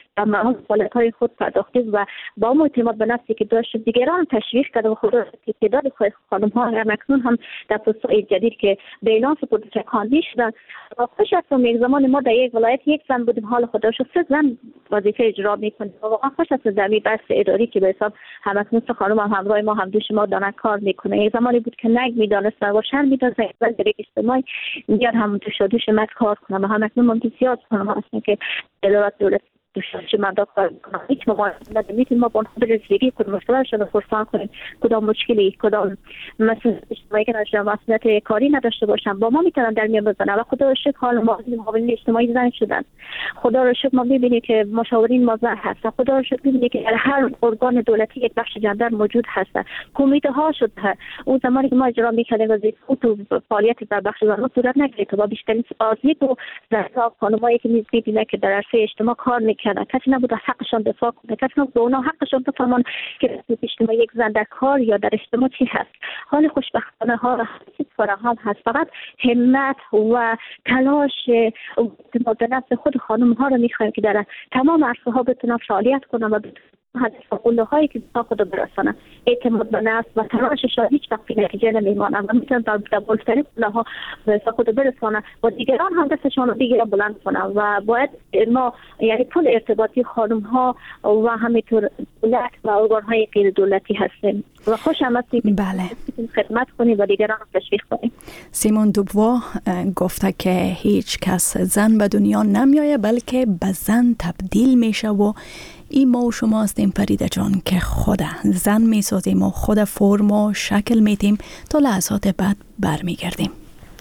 Speaker 9: فعالیت‌های خود پرداختیم و با اون اعتماد به نفسی که داشت دیگران تشویق کرد و خدا که تعداد خانم‌ها همکنون هم در پست‌های جدید که به اعلام سپرده چکاندی شدن. و خوش هستم یک زمان ما در یک ولایت یک زن بودیم، حال خدا شد سه زن وظیفه اجرا می‌کنیم و واقعا خوش هستم در این بحث اداری که به حساب همکنون خانم هم همراه ما هم دوش ما دارن کار میکنه. یک زمانی بود که نگ می‌دانست و شرم می‌دانست در اجتماعی میاد هم دوش دوش مت کار کنم و هم اکنون ممکن زیاد کنم هستن که دولت دولت دوشش من دا کار کنم. هیچ موقع نمیتونیم ما با اونها رسیدگی کنیم، مشکلاتشون رو فرسان کنیم، کدام مشکلی کدام مثلا اجتماعی که داشتن مسئولیت کاری نداشته باشن با ما میتونن در میان بزنن. و خدا رو شکر حال ما مقابلین اجتماعی زن شدن. خدا رو شکر ما میبینیم که مشاورین ما زن هستن. خدا رو شکر میبینیم که در هر ارگان دولتی یک بخش جندر موجود هست. کمیته ها شده. اون زمانی که ما اجرا میکردیم وظیفه تو فعالیت در بخش زنان صورت نگرفت و بیشترین آزمایش و زنها خانمایی که میبینیم که در عرصه اجتماع کار میکنن کسی نبود از حقشان دفاع کنه، کسی نبود به اونا حقشان بفهمن که اجتماع یک زن در کار یا در اجتماع چی هست. حال خوشبختانه ها و چیز فراهم هست. فقط همت و تلاش اعتماد به نفس خود خانم ها رو میخوایم که در تمام عرصه ها بتونن فعالیت کنن و هدف قله هایی که تا خود برسانن. اعتماد به نفس و تلاششان هیچ وقت بی نتیجه نمیمانن و میتونن در بالاترین قله ها به خود برسانن و دیگران هم دستشان رو دیگر بلند کنن. و باید ما یعنی پل ارتباطی خانم ها و همینطور دولت و ارگان های غیر دولتی هستیم و خوشم هستیم
Speaker 5: بله
Speaker 9: خدمت کنیم و دیگران رو تشویق کنیم.
Speaker 5: سیمون دوبوا گفته که هیچ کس زن به دنیا نمیایه بلکه به زن تبدیل میشه و این ما و شما هستیم فریده جان که خود زن میسازیم و خود فرم و شکل میدیم تا لحظات بعد برمیگردیم.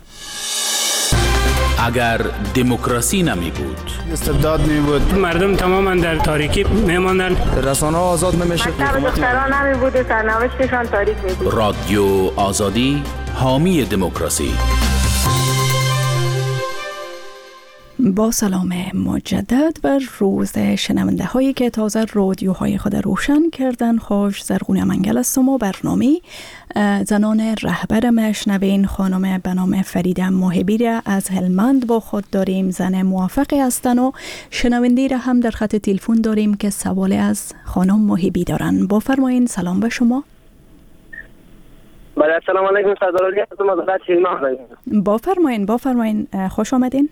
Speaker 11: اگر دموکراسی نمی بود،
Speaker 14: استبداد می بود، مردم تماما در تاریکی میماندن، رسانه آزاد نمیشه،
Speaker 6: دختران نمی بود و سرنوشتشان تاریک می بود.
Speaker 11: رادیو آزادی حامی دموکراسی.
Speaker 5: با سلام مجدد بر روز شنونده هایی که تازه رادیوهای خود روشن کردن. خوش زرغون منگل هستم و برنامه زنان رهبر مشنوین خانم به نام فریده محبی را از هلمند با خود داریم. زن موفقی هستن و شنونده را هم در خط تلفن داریم که سوال از خانم محبی دارن. با فرمایین. سلام به شما.
Speaker 15: بله سلام علیکم سردار علی.
Speaker 5: با فرمایین با فرمایین خوش آمدین.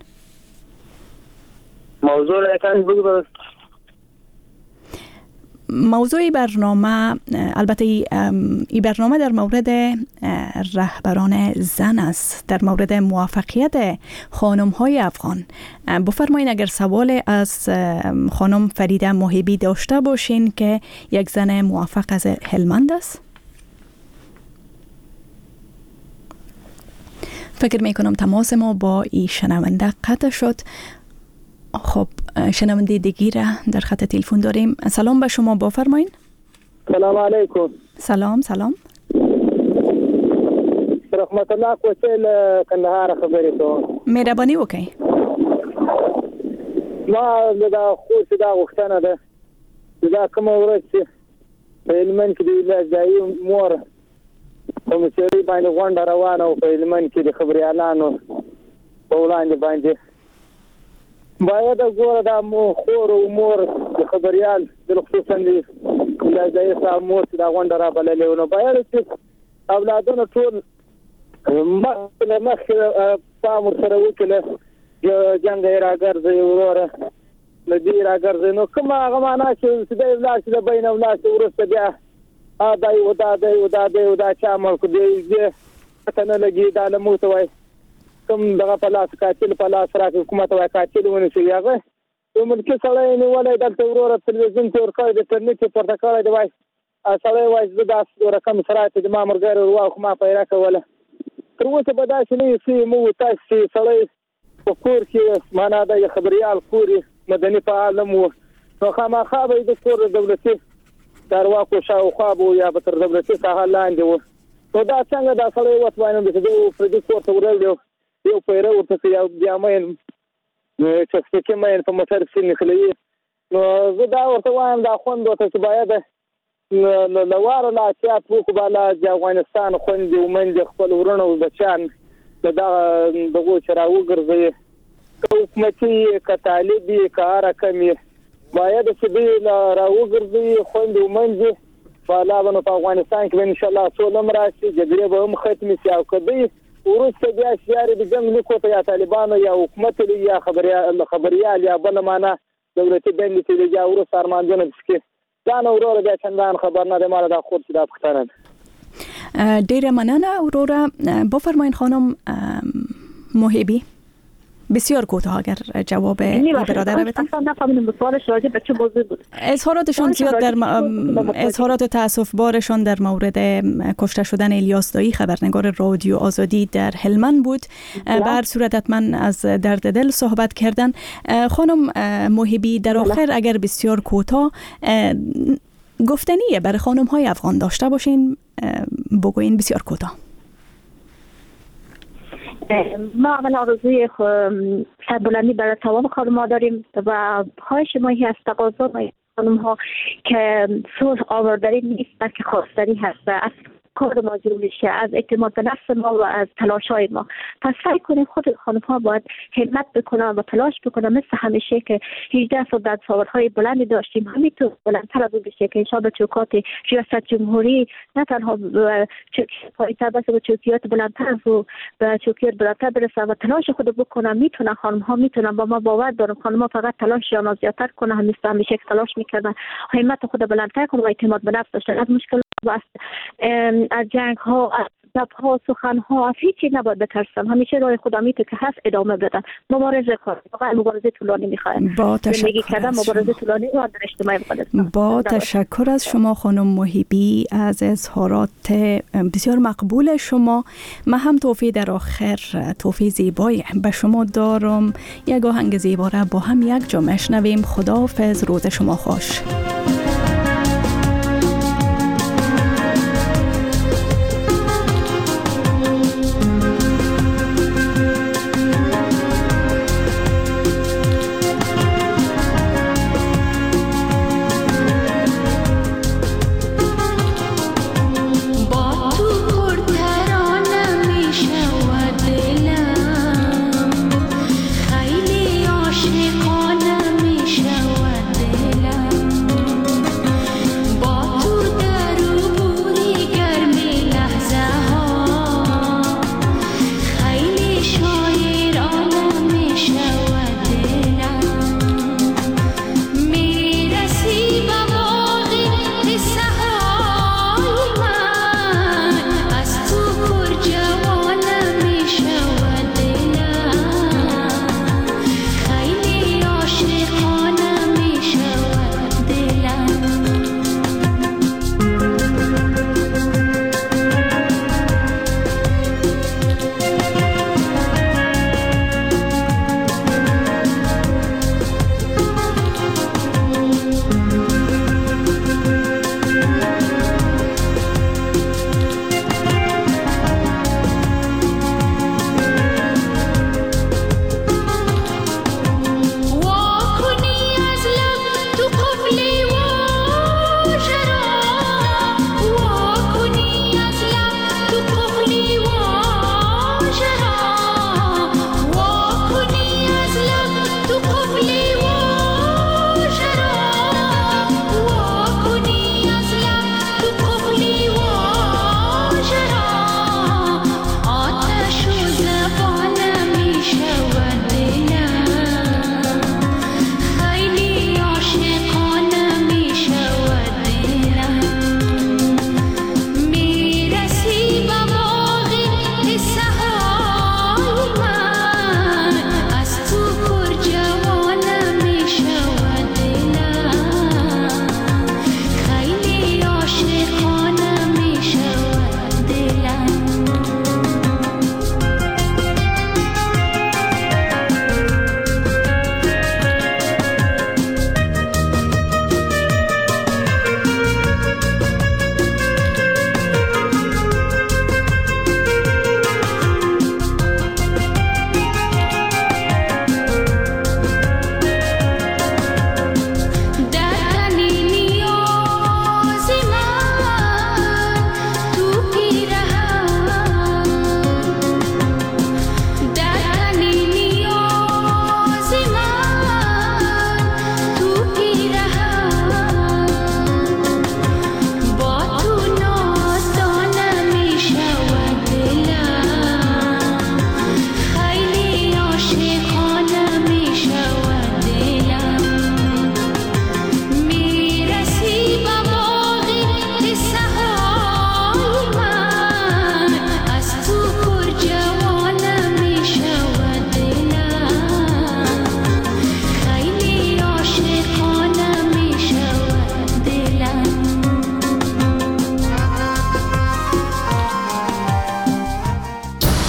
Speaker 15: موضوع یکن بگو.
Speaker 5: موضوع برنامه البته این برنامه در مورد رهبران زن است، در مورد موفقیت خانم های افغان. بفرمایید اگر سوال از خانم فریده محبی داشته باشین که یک زن موفق از هلمند است. فکر میکنم تماس ما با این شنونده قطع شد. خب شنونده دیگی را در خط تلفن داریم. سلام به شما. بفرمایید.
Speaker 15: سلام علیکم.
Speaker 5: سلام سلام.
Speaker 15: رحمت الله کوچل کندهار خبرې کوم.
Speaker 5: مهرباني وکړئ.
Speaker 15: ما دا خو دا غوښتنه ده دا کوم ورځ چې په هلمند کې د ولایتي مور کوم سړي باندې غونډه روانه او په هلمند کې د خبريالانو په وړاندې باندې باید ګوره دا مو خور او مور د خبريال د خصوصا د ولایتي صاحب مور دا غونډه را بللې نو باید چې اولادونه ټول مخکې مخکې پام ورسره وکړي جنګ یې راګرځي وروره له دې راګرځي نو کومه هغه معنا چې د اولاد د بین اولاد ورسته بیا دا یو دا دا یو دا دا یو دا چا ملک دی دې ته نه لګي دا له موته وای کوم دغه په لاس قاتل په لاس راکړي حکومت وايي قاتل ونیسي هغه یو ملکي سړی نیولی دلته وروره تلویزیون ته ورکړی د انټرنېټ یې پورته کړی دی وایي سړی وایي زه داسې رقم سرعت د ما ملګری ورواو خو ما پیدا کوله تر اوسه به داسې نه وي ښه موږ تاسو چې سړی په کور کې معنا د خبریال کور مدني فعال هم و نو خامخا به د کور دولتي چارواکو شاوخوا به یا به تر دولتي ساحه لاندې و نو دا څنګه دا سړی اوس وایم چې د پردي کور ته وروړي یو پیره ورته یا بیا مین چې څه کې مین په موټر کې نخلي نو زه دا ورته وایم دا خوند ورته چې باید نو لواره لا چې په بالا د افغانستان خوندې ومنځ خپل ورونه او بچان دا دغه چراو ګرځي حکومتي ک طالبي کار کمی باید چې دی راو ګرځي خوندې ومنځ بالا بنو په افغانستان کې ان شاء الله سولم راشي جګړه به هم ختمي شي او کدی ورسته بیا شیاري د جنگ نکوته یا طالبانو یا حکومت یا خبريال خبريال یا بل معنا دولتي بند چې یا ورسته ارمانجن بسکي دا نو وروره بیا چندان خبر نه ده مال دا خود چې دا پختانه
Speaker 5: ډیره مننه وروره بفرمایین خانم محبی بسیار کوتاه اگر جواب برادر بدید.
Speaker 6: اصلا نفهمیدم سوالش راجع به چه موضوع بود.
Speaker 5: اظهاراتشون زیاد در م... اظهارات تاسف بارشان در مورد کشته شدن الیاس دایی خبرنگار رادیو آزادی در هلمند بود. به هر صورت حتما از درد دل صحبت کردن. خانم محبی در آخر اگر بسیار کوتاه گفتنیه برای خانم های افغان داشته باشین بگوین بسیار کوتاه.
Speaker 6: ما اولا آرزوی سربلندی برای تمام خانم‌ها داریم و خواهش ما هست تقاضا ما خانم‌ها که صلح آوردنی نیست بلکه خواستنی هست از کار ما جلو میشه از اعتماد به نفس ما و از تلاش‌های ما. پس سعی کنیم خود خانم‌ها باید همت بکنن و تلاش بکنن مثل همیشه که هجده سال دستاوردهای بلندی داشتیم همینطور بلندتر از اون بشه که انشاءالله چوکات ریاست جمهوری نه تنها پایتر بس به چوکیات بلندتر و به چوکیات بلندتر برسن و تلاش خود بکنن میتونن خانم‌ها میتونن با ما باور دارم خانم‌ها فقط تلاششون زیادتر کنن همیشه همیشه تلاش میکردن همت خود بلندتر کنن و اعتماد به نفس داشتن از مشکل از از جنگ ها از دب ها سخن ها از هیچی نباید بترسن همیشه راه خدا میتونه که هست ادامه بدن مبارزه کنن واقعا مبارزه طولانی میخواد
Speaker 5: با تشکر از
Speaker 6: مبارزه طولانی و در اجتماع مقدس
Speaker 5: با تشکر از شما خانم محبی از اظهارات بسیار مقبول شما. من هم توفیق در آخر توفیق زیبایی به شما دارم یک آهنگ زیبا را با هم یک جا میشنویم. خداحافظ، روز شما خوش.